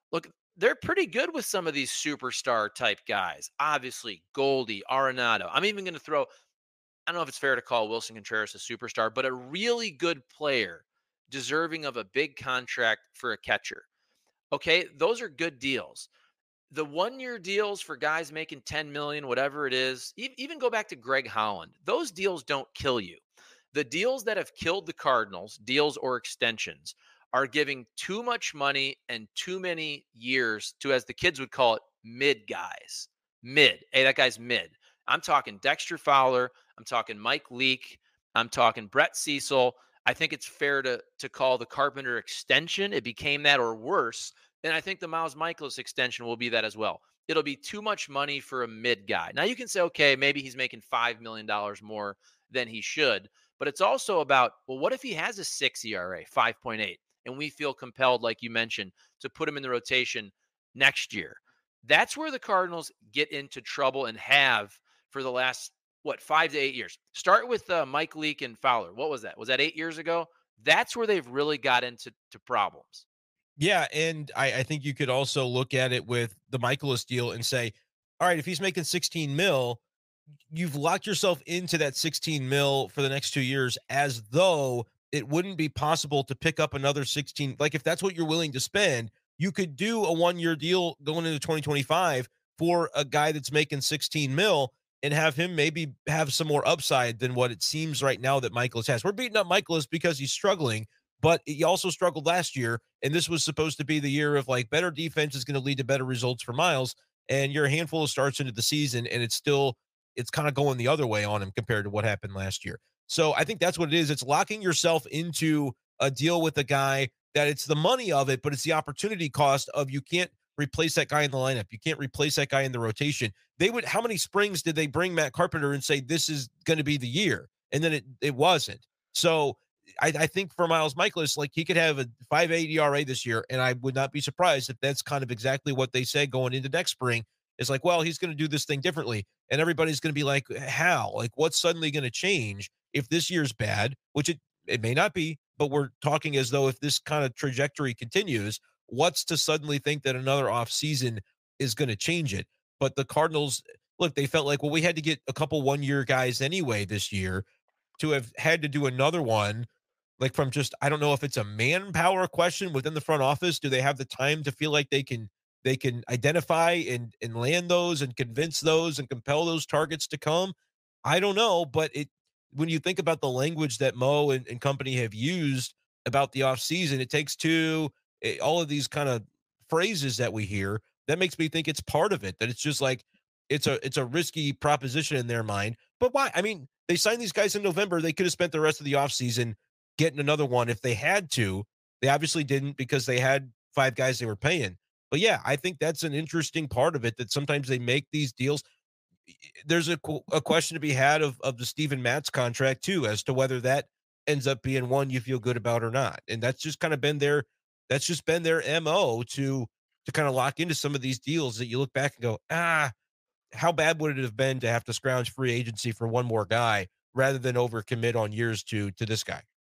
look, they're pretty good with some of these superstar type guys. Obviously, Goldie, Arenado. I'm even going to throw, I don't know if it's fair to call Wilson Contreras a superstar, but a really good player deserving of a big contract for a catcher. Okay, those are good deals. The one-year deals for guys making ten million, whatever it is, e- even go back to Greg Holland. Those deals don't kill you. The deals that have killed the Cardinals, deals or extensions, are giving too much money and too many years to, as the kids would call it, mid guys. Mid. Hey, that guy's mid. I'm talking Dexter Fowler. I'm talking Mike Leake. I'm talking Brett Cecil. I think it's fair to to call the Carpenter extension. It became that or worse. And I think the Miles Michaelis extension will be that as well. It'll be too much money for a mid guy. Now you can say, okay, maybe he's making five million dollars more than he should. But it's also about, well, what if he has a six E R A, five point eight, and we feel compelled, like you mentioned, to put him in the rotation next year? That's where the Cardinals get into trouble and have for the last, what, five to eight years. Start with uh, Mike Leake and Fowler. What was that? Was that eight years ago? That's where they've really got into to problems. Yeah, and I, I think you could also look at it with the Michaelis deal and say, all right, if he's making sixteen mil, you've locked yourself into that sixteen mil for the next two years as though it wouldn't be possible to pick up another sixteen. Like if that's what you're willing to spend, you could do a one-year deal going into twenty twenty-five for a guy that's making sixteen mil and have him maybe have some more upside than what it seems right now that Michaelis has. We're beating up Michaelis because he's struggling, but he also struggled last year, and this was supposed to be the year of like better defense is going to lead to better results for Miles, and you're a handful of starts into the season, and it's still it's kind of going the other way on him compared to what happened last year. So I think that's what it is. It's locking yourself into a deal with a guy that it's the money of it, but it's the opportunity cost of you can't replace that guy in the lineup. You can't replace that guy in the rotation. They would, how many springs did they bring Matt Carpenter and say, this is going to be the year? And then it, it wasn't. So I, I think for Miles Michaelis, like he could have a five point eight E R A this year. And I would not be surprised if that's kind of exactly what they say going into next spring. It's like, well, he's going to do this thing differently. And everybody's going to be like, how? Like, what's suddenly going to change if this year's bad, which it, it may not be, but we're talking as though if this kind of trajectory continues, what's to suddenly think that another offseason is going to change it? But the Cardinals, look, they felt like, well, we had to get a couple one-year guys anyway this year. To have had to do another one, like from just, I don't know if it's a manpower question within the front office. Do they have the time to feel like they can they can identify and, and land those and convince those and compel those targets to come? I don't know, but it when you think about the language that Mo and, and company have used about the offseason, it takes two, eh, all of these kind of phrases that we hear, that makes me think it's part of it, that it's just like, it's a it's a risky proposition in their mind. But why? I mean, they signed these guys in November. They could have spent the rest of the offseason getting another one if they had to. They obviously didn't because they had five guys they were paying. But yeah, I think that's an interesting part of it, that sometimes they make these deals. There's a, a question to be had of, of the Steven Matz contract too, as to whether that ends up being one you feel good about or not. And that's just kind of been their, that's just been their M O to, to kind of lock into some of these deals that you look back and go, ah, how bad would it have been to have to scrounge free agency for one more guy rather than overcommit on years to, to this guy?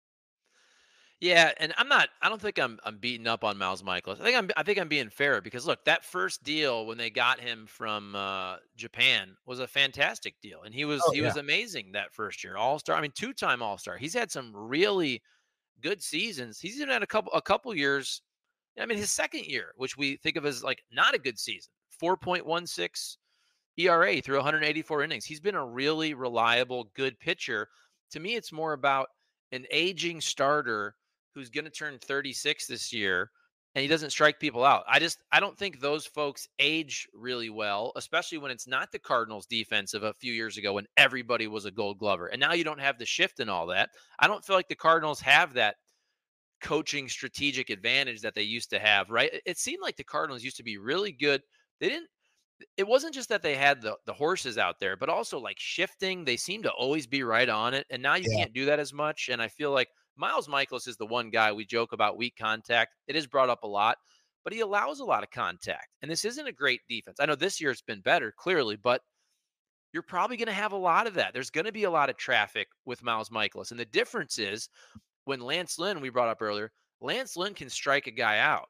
Yeah, and I'm not. I don't think I'm. I'm beating up on Miles Michaelis. I think I'm. I think I'm being fair because look, that first deal when they got him from uh, Japan was a fantastic deal, and he was Oh he yeah. was amazing that first year, All Star. I mean, two time All Star. He's had some really good seasons. He's even had a couple a couple years. I mean, his second year, which we think of as like not a good season, four point one six E R A through one hundred eighty-four innings. He's been a really reliable, good pitcher. To me, it's more about an aging starter who's going to turn thirty-six this year and he doesn't strike people out. I just I don't think those folks age really well, especially when it's not the Cardinals defense of a few years ago when everybody was a Gold Glover. And now you don't have the shift and all that. I don't feel like the Cardinals have that coaching strategic advantage that they used to have, right? It seemed like the Cardinals used to be really good. They didn't it wasn't just that they had the the horses out there, but also like shifting. They seem to always be right on it. And now you Yeah. can't do that as much. And I feel like Miles Michaelis is the one guy we joke about weak contact. It is brought up a lot, but he allows a lot of contact. And this isn't a great defense. I know this year it's been better, clearly, but you're probably going to have a lot of that. There's going to be a lot of traffic with Miles Michaelis. And the difference is when Lance Lynn, we brought up earlier, Lance Lynn can strike a guy out.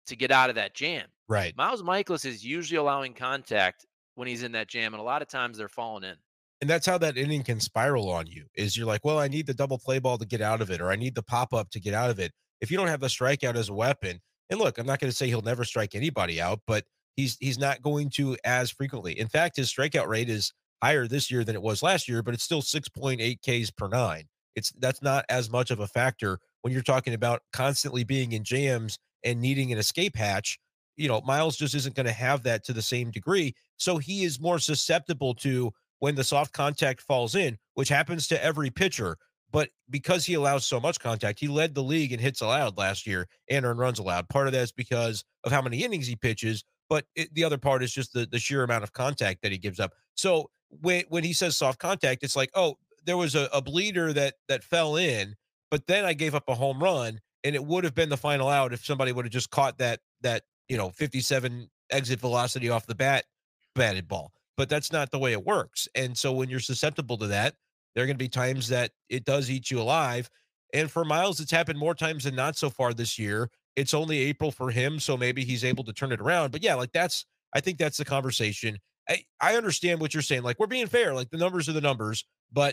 to get out of that jam. Right. Miles Michaelis is usually allowing contact when he's in that jam, and a lot of times they're falling in. And that's how that inning can spiral on you is you're like, well, I need the double play ball to get out of it, or I need the pop up to get out of it. If you don't have the strikeout as a weapon, and look, I'm not going to say he'll never strike anybody out, but he's he's not going to as frequently. In fact, his strikeout rate is higher this year than it was last year, but it's still six point eight Ks per nine. It's that's not as much of a factor when you're talking about constantly being in jams and needing an escape hatch. You know, Miles just isn't going to have that to the same degree. So he is more susceptible to when the soft contact falls in, which happens to every pitcher. But because he allows so much contact, he led the league in hits allowed last year and earned runs allowed. Part of that is because of how many innings he pitches, but it, the other part is just the, the sheer amount of contact that he gives up. So when when he says soft contact, it's like, oh, there was a, a bleeder that that fell in, but then I gave up a home run, and it would have been the final out if somebody would have just caught that that you know fifty-seven exit velocity off the bat batted ball. But that's not the way it works. And so when you're susceptible to that, there are going to be times that it does eat you alive. And for Miles, it's happened more times than not so far this year. It's only April for him, so maybe he's able to turn it around. But yeah, like that's, I think that's the conversation. I, I understand what you're saying. Like, we're being fair. Like, the numbers are the numbers, but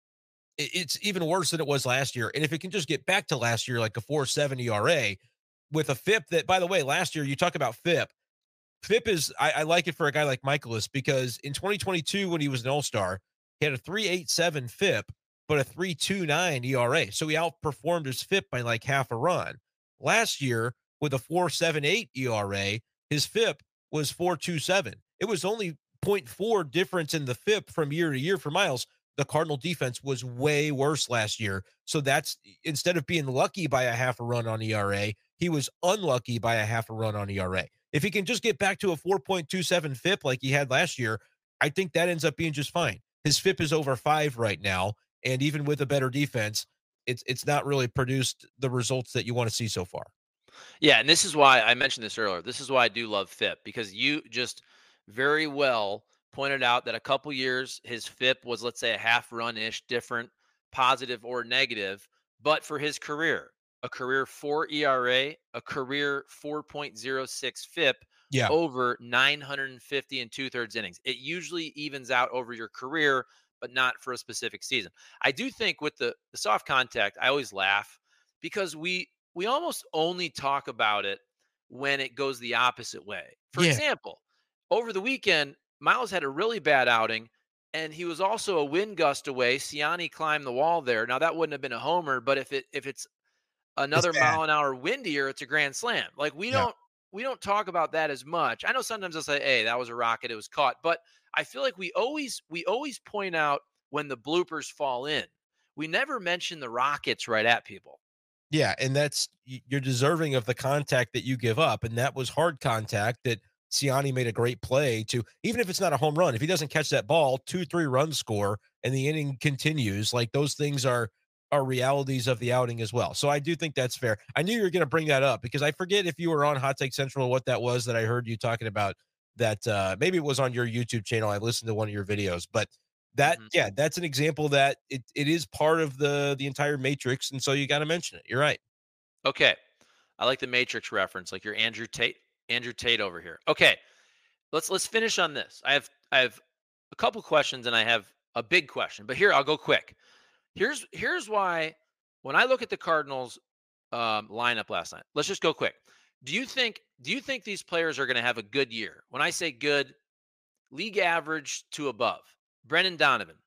it, it's even worse than it was last year. And if it can just get back to last year, like a four seven E R A with a F I P that, by the way, last year, you talk about F I P. F I P is, I, I like it for a guy like Michaelis because in twenty twenty-two, when he was an all-star, he had a three point eight seven F I P, but a three point two nine E R A. So he outperformed his F I P by like half a run. Last year, with a four point seven eight E R A, his F I P was four point two seven. It was only zero point four difference in the F I P from year to year for Miles. The Cardinal defense was way worse last year. So that's, instead of being lucky by a half a run on E R A, he was unlucky by a half a run on E R A. If he can just get back to a four point two seven F I P like he had last year, I think that ends up being just fine. His F I P is over five right now, and even with a better defense, it's it's not really produced the results that you want to see so far. Yeah, and this is why I mentioned this earlier. This is why I do love F I P, because you just very well pointed out that a couple years his F I P was, let's say, a half run-ish different, positive or negative, but for his career, a career four E R A, a career four point oh six F I P Yeah. over nine hundred fifty and two thirds innings. It usually evens out over your career, but not for a specific season. I do think with the, the soft contact, I always laugh because we we almost only talk about it when it goes the opposite way. For Yeah. example, over the weekend, Miles had a really bad outing, and he was also a wind gust away. Siani climbed the wall there. Now that wouldn't have been a homer, but if it if it's It's another bad. mile an hour windier, it's a grand slam. Like we Yeah. don't we don't talk about that as much. I know sometimes I'll say, "Hey, that was a rocket, it was caught," but I feel like we always we always point out when the bloopers fall in. We never mention the rockets right at people. Yeah, and that's y- you're deserving of the contact that you give up, and that was hard contact that Siani made a great play to. Even if it's not a home run, if he doesn't catch that ball, two three run score, and the inning continues. Like, those things are are realities of the outing as well. So I do think that's fair. I knew you were going to bring that up because I forget if you were on Hot Take Central what that was that I heard you talking about. That uh, maybe it was on your YouTube channel. I listened to one of your videos, but that Mhm. yeah, that's an example that it it is part of the the entire matrix, and so you got to mention it. You're right. Okay. I like the Matrix reference, like you're Andrew Tate, Andrew Tate over here. Okay. Let's let's finish on this. I have I have a couple questions and I have a big question, but here I'll go quick. Here's here's why when I look at the Cardinals um, lineup last night. Let's just go quick. Do you think do you think these players are going to have a good year? When I say good, league average to above. Brendan Donovan.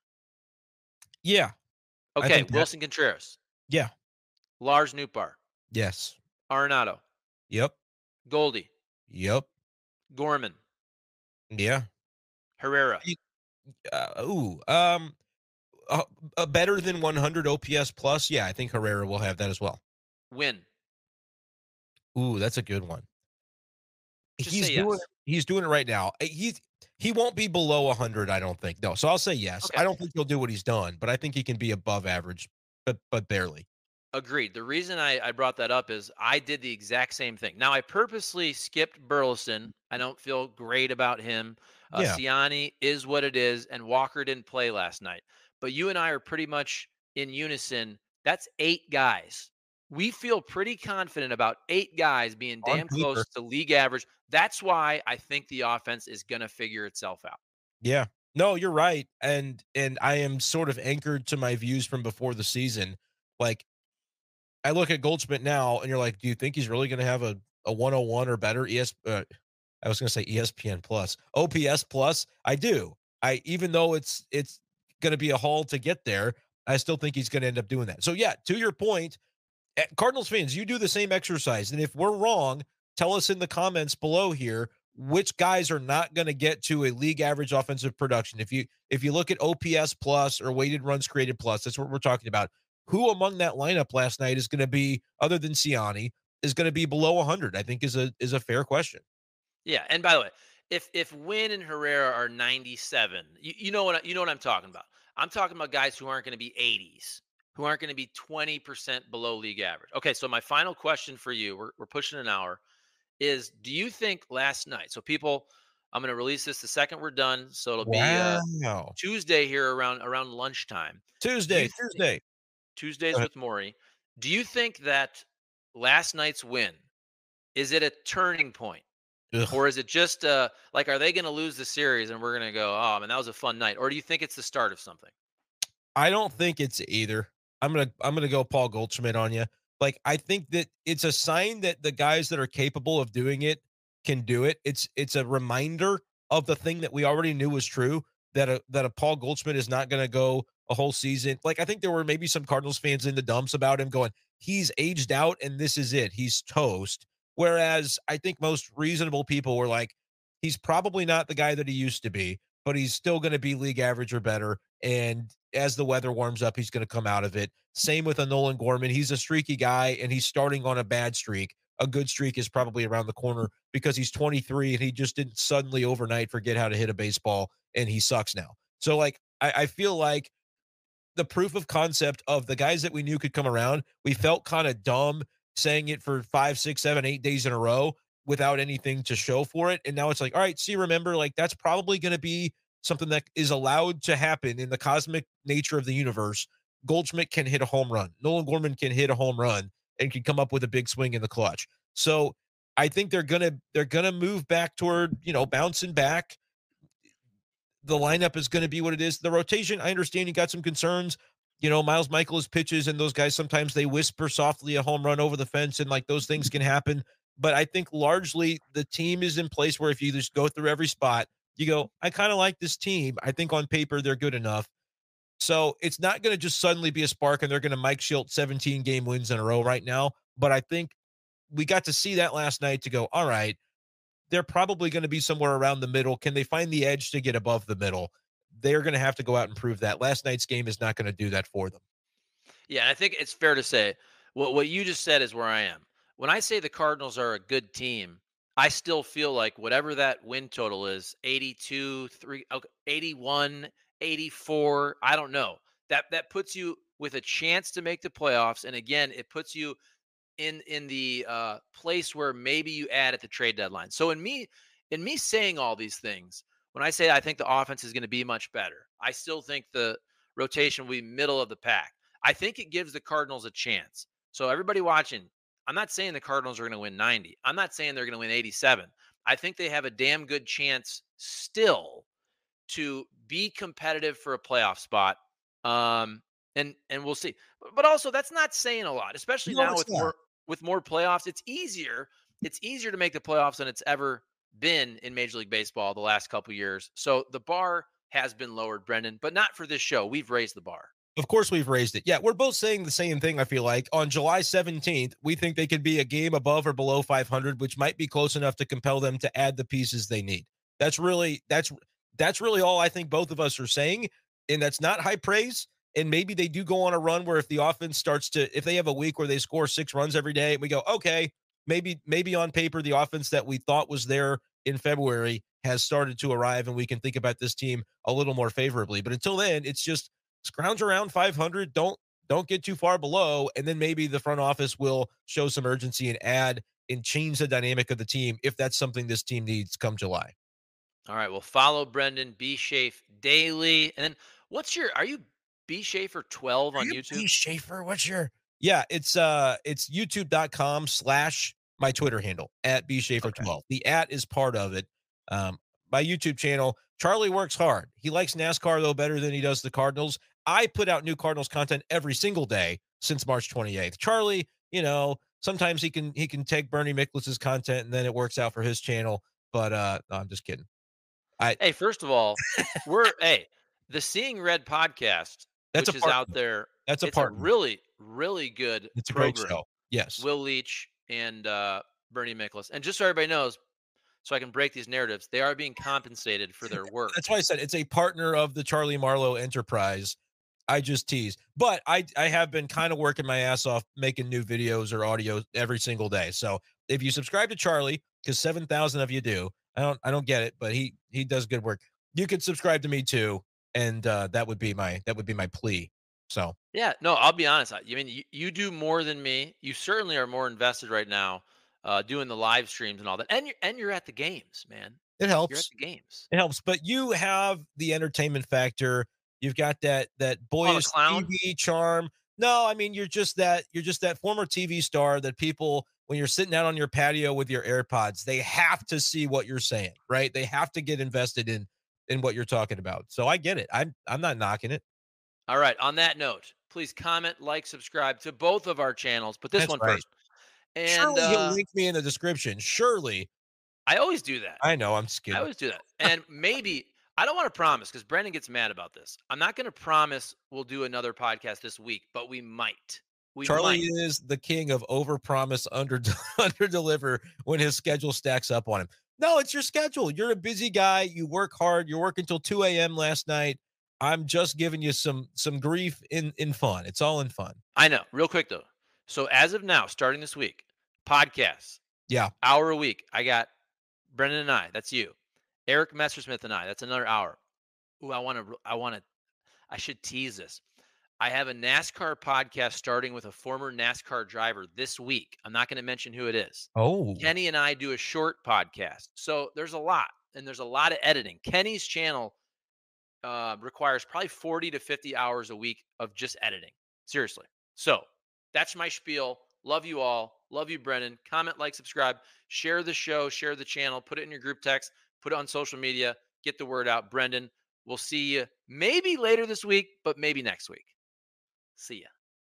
Yeah, I Okay, think that. Wilson Contreras, Yeah. Lars Nootbaar, Yes. Arenado, Yep. Goldie, Yep. Gorman, Yeah. Herrera, Y- Uh, ooh. Um. Uh, uh, better than one hundred O P S plus. Yeah, I think Herrera will have that as well. Win. Ooh, that's a good one. Just He's say doing yes. it. He's doing it right now. Uh, He's he won't be below one hundred. I don't think. No. So I'll say yes. Okay. I don't think he'll do what he's done, but I think he can be above average, but but barely. Agreed. The reason I, I brought that up is I did the exact same thing. Now, I purposely skipped Burleson. I don't feel great about him. Uh, Yeah. Siani is what it is, and Walker didn't play last night. But you and I are pretty much in unison. That's eight guys. we feel pretty confident about eight guys being On damn paper. close to league average. That's why I think the offense is going to figure itself out. Yeah. No, you're right. And and I am sort of anchored to my views from before the season. Like, I look at Goldschmidt now and you're like, do you think he's really going to have a, a one oh one or better E S uh, I was going to say E S P N plus, O P S plus? I do. I even though it's it's going to be a haul to get there, I still think he's going to end up doing that. So yeah, to your point, eh, Cardinals fans, you do the same exercise. And if we're wrong, tell us in the comments below here which guys are not going to get to a league average offensive production. If you if you look at O P S plus or weighted runs created plus, that's what we're talking about. Who among that lineup last night is going to be, other than Siani, is going to be below one hundred? I think is a is a fair question. Yeah, and by the way, if if Wynn and Herrera are ninety-seven, you, you know what I- you know what I'm talking about. I'm talking about guys who aren't going to be eighties, who aren't going to be twenty percent below league average. Okay, so my final question for you, we're we're pushing an hour, is do you think last night? So people, I'm going to release this the second we're done, so it'll be uh Wow. Tuesday here around around lunchtime. Do you Tuesday, think Tuesday. Go Tuesdays ahead. with Maury? Do you think that last night's win, is it a turning point? Ugh. Or is it just uh like are they going to lose the series and we're going to go, "Oh, man, that was a fun night." Or do you think it's the start of something? I don't think it's either. I'm gonna I'm gonna go Paul Goldschmidt on you. Like, I think that it's a sign that the guys that are capable of doing it can do it. It's it's a reminder of the thing that we already knew was true, that a that a Paul Goldschmidt is not gonna go a whole season. Like, I think there were maybe some Cardinals fans in the dumps about him going, he's aged out and this is it. He's toast. Whereas I think most reasonable people were like, he's probably not the guy that he used to be, but he's still going to be league average or better. And as the weather warms up, he's going to come out of it. Same with a Nolan Gorman. He's a streaky guy and he's starting on a bad streak. A good streak is probably around the corner because he's twenty-three and he just didn't suddenly overnight forget how to hit a baseball and he sucks now. So, like, I, I feel like the proof of concept of the guys that we knew could come around, we felt kind of dumb saying it for five, six, seven, eight days in a row without anything to show for it. And now it's like, all right, see, remember, like, that's probably going to be something that is allowed to happen in the cosmic nature of the universe. Goldschmidt can hit a home run. Nolan Gorman can hit a home run and can come up with a big swing in the clutch. So I think they're gonna they're gonna move back toward, you know, bouncing back. The lineup is going to be what it is. The rotation, I understand you got some concerns. You know, Miles Michaelis pitches, and those guys sometimes they whisper softly a home run over the fence, and like those things can happen. But I think largely the team is in place where if you just go through every spot, you go, I kind of like this team. I think on paper they're good enough. So it's not going to just suddenly be a spark and they're going to Mike Schilt seventeen game wins in a row right now. But I think we got to see that last night to go, all right, they're probably going to be somewhere around the middle. Can they find the edge to get above the middle? They're going to have to go out and prove that. Last night's game is not going to do that for them. Yeah, and I think it's fair to say what what you just said is where I am. When I say the Cardinals are a good team, I still feel like whatever that win total is, eighty-two, three, okay, eighty-one, eighty-four, I don't know. That that puts you with a chance to make the playoffs, and again, it puts you in in the uh, place where maybe you add at the trade deadline. So in me in me saying all these things, when I say I think the offense is going to be much better, I still think the rotation will be middle of the pack. I think it gives the Cardinals a chance. So everybody watching, I'm not saying the Cardinals are going to win ninety. I'm not saying they're going to win eighty-seven. I think they have a damn good chance still to be competitive for a playoff spot. Um, and and we'll see. But also, that's not saying a lot, especially No, now it's with not. more with more playoffs. It's easier. It's easier to make the playoffs than it's ever been in Major League Baseball the last couple years. So the bar has been lowered, Brendan, but not for this show. We've raised the bar. Of course, we've raised it. Yeah, we're both saying the same thing, I feel like. On July seventeenth, we think they could be a game above or below five hundred, which might be close enough to compel them to add the pieces they need. That's really that's that's really all I think both of us are saying, and that's not high praise. And maybe they do go on a run where if the offense starts to, if they have a week where they score six runs every day, we go, okay, maybe maybe on paper the offense that we thought was there in February has started to arrive, and we can think about this team a little more favorably. But until then, it's just scrounge around five hundred. Don't don't get too far below, and then maybe the front office will show some urgency and add and change the dynamic of the team if that's something this team needs come July. All right. Well, follow Brendan B. Shafe daily. And then what's your, are you B. Schaefer twelve Are on you YouTube? B. Schaefer? What's your Yeah, it's uh it's youtube.com slash my Twitter handle at B Schaefer Okay. twelve. The at is part of it. Um, my YouTube channel. Charlie works hard. He likes NASCAR though better than he does the Cardinals. I put out new Cardinals content every single day since March twenty-eighth. Charlie, you know, sometimes he can he can take Bernie Miklaus's content and then it works out for his channel. But uh no, I'm just kidding. I Hey, first of all, we're hey, the Seeing Red podcast, that's a which is out partner. there, That's a it's a partner. really, really good It's a great program. show. Yes. Will Leach and uh, Bernie Miklaus. And just so everybody knows, so I can break these narratives, they are being compensated for their work. That's why I said it's a partner of the Charlie Marlowe enterprise. I just tease, but I I have been kind of working my ass off making new videos or audio every single day. So if you subscribe to Charlie, because seven thousand of you do, I don't I don't get it, but he he does good work. You could subscribe to me too, and uh, that would be my that would be my plea. So Yeah, no, I'll be honest. I I mean, you, you do more than me. You certainly are more invested right now, uh, doing the live streams and all that. And you're and you're at the games, man. it You're at helps. the games. It helps, but you have the entertainment factor. You've got that that Oh, I'm a boyish clown. T V charm. No, I mean you're just that you're just that former T V star that people when you're sitting out on your patio with your AirPods, they have to see what you're saying, right? They have to get invested in in what you're talking about. So I get it. I'm I'm not knocking it. All right. On that note, please comment, like, subscribe to both of our channels, but this That's one right. first. And Surely he'll uh, link me in the description. Surely. I always do that. I know I'm just I kidding. always do that. And maybe I don't want to promise because Brendan gets mad about this. I'm not going to promise we'll do another podcast this week, but we might. We Charlie might. is the king of overpromise, under under deliver when his schedule stacks up on him. No, it's your schedule. You're a busy guy. You work hard. You're working till two a.m. last night. I'm just giving you some some grief in in fun. It's all in fun. I know. Real quick though. So as of now, starting this week, podcasts, Yeah. hour a week. I got Brendan and I. That's you. Eric Messersmith and I. That's another hour. Ooh, I want to. I want to. I should tease this. I have a NASCAR podcast starting with a former NASCAR driver this week. I'm not going to mention who it is. Oh. Kenny and I do a short podcast. So there's a lot, and there's a lot of editing. Kenny's channel uh, requires probably forty to fifty hours a week of just editing. Seriously. So that's my spiel. Love you all. Love you, Brennan. Comment, like, subscribe, share the show, share the channel, put it in your group text, put it on social media, get the word out. Brendan, we'll see you maybe later this week, but maybe next week. See ya.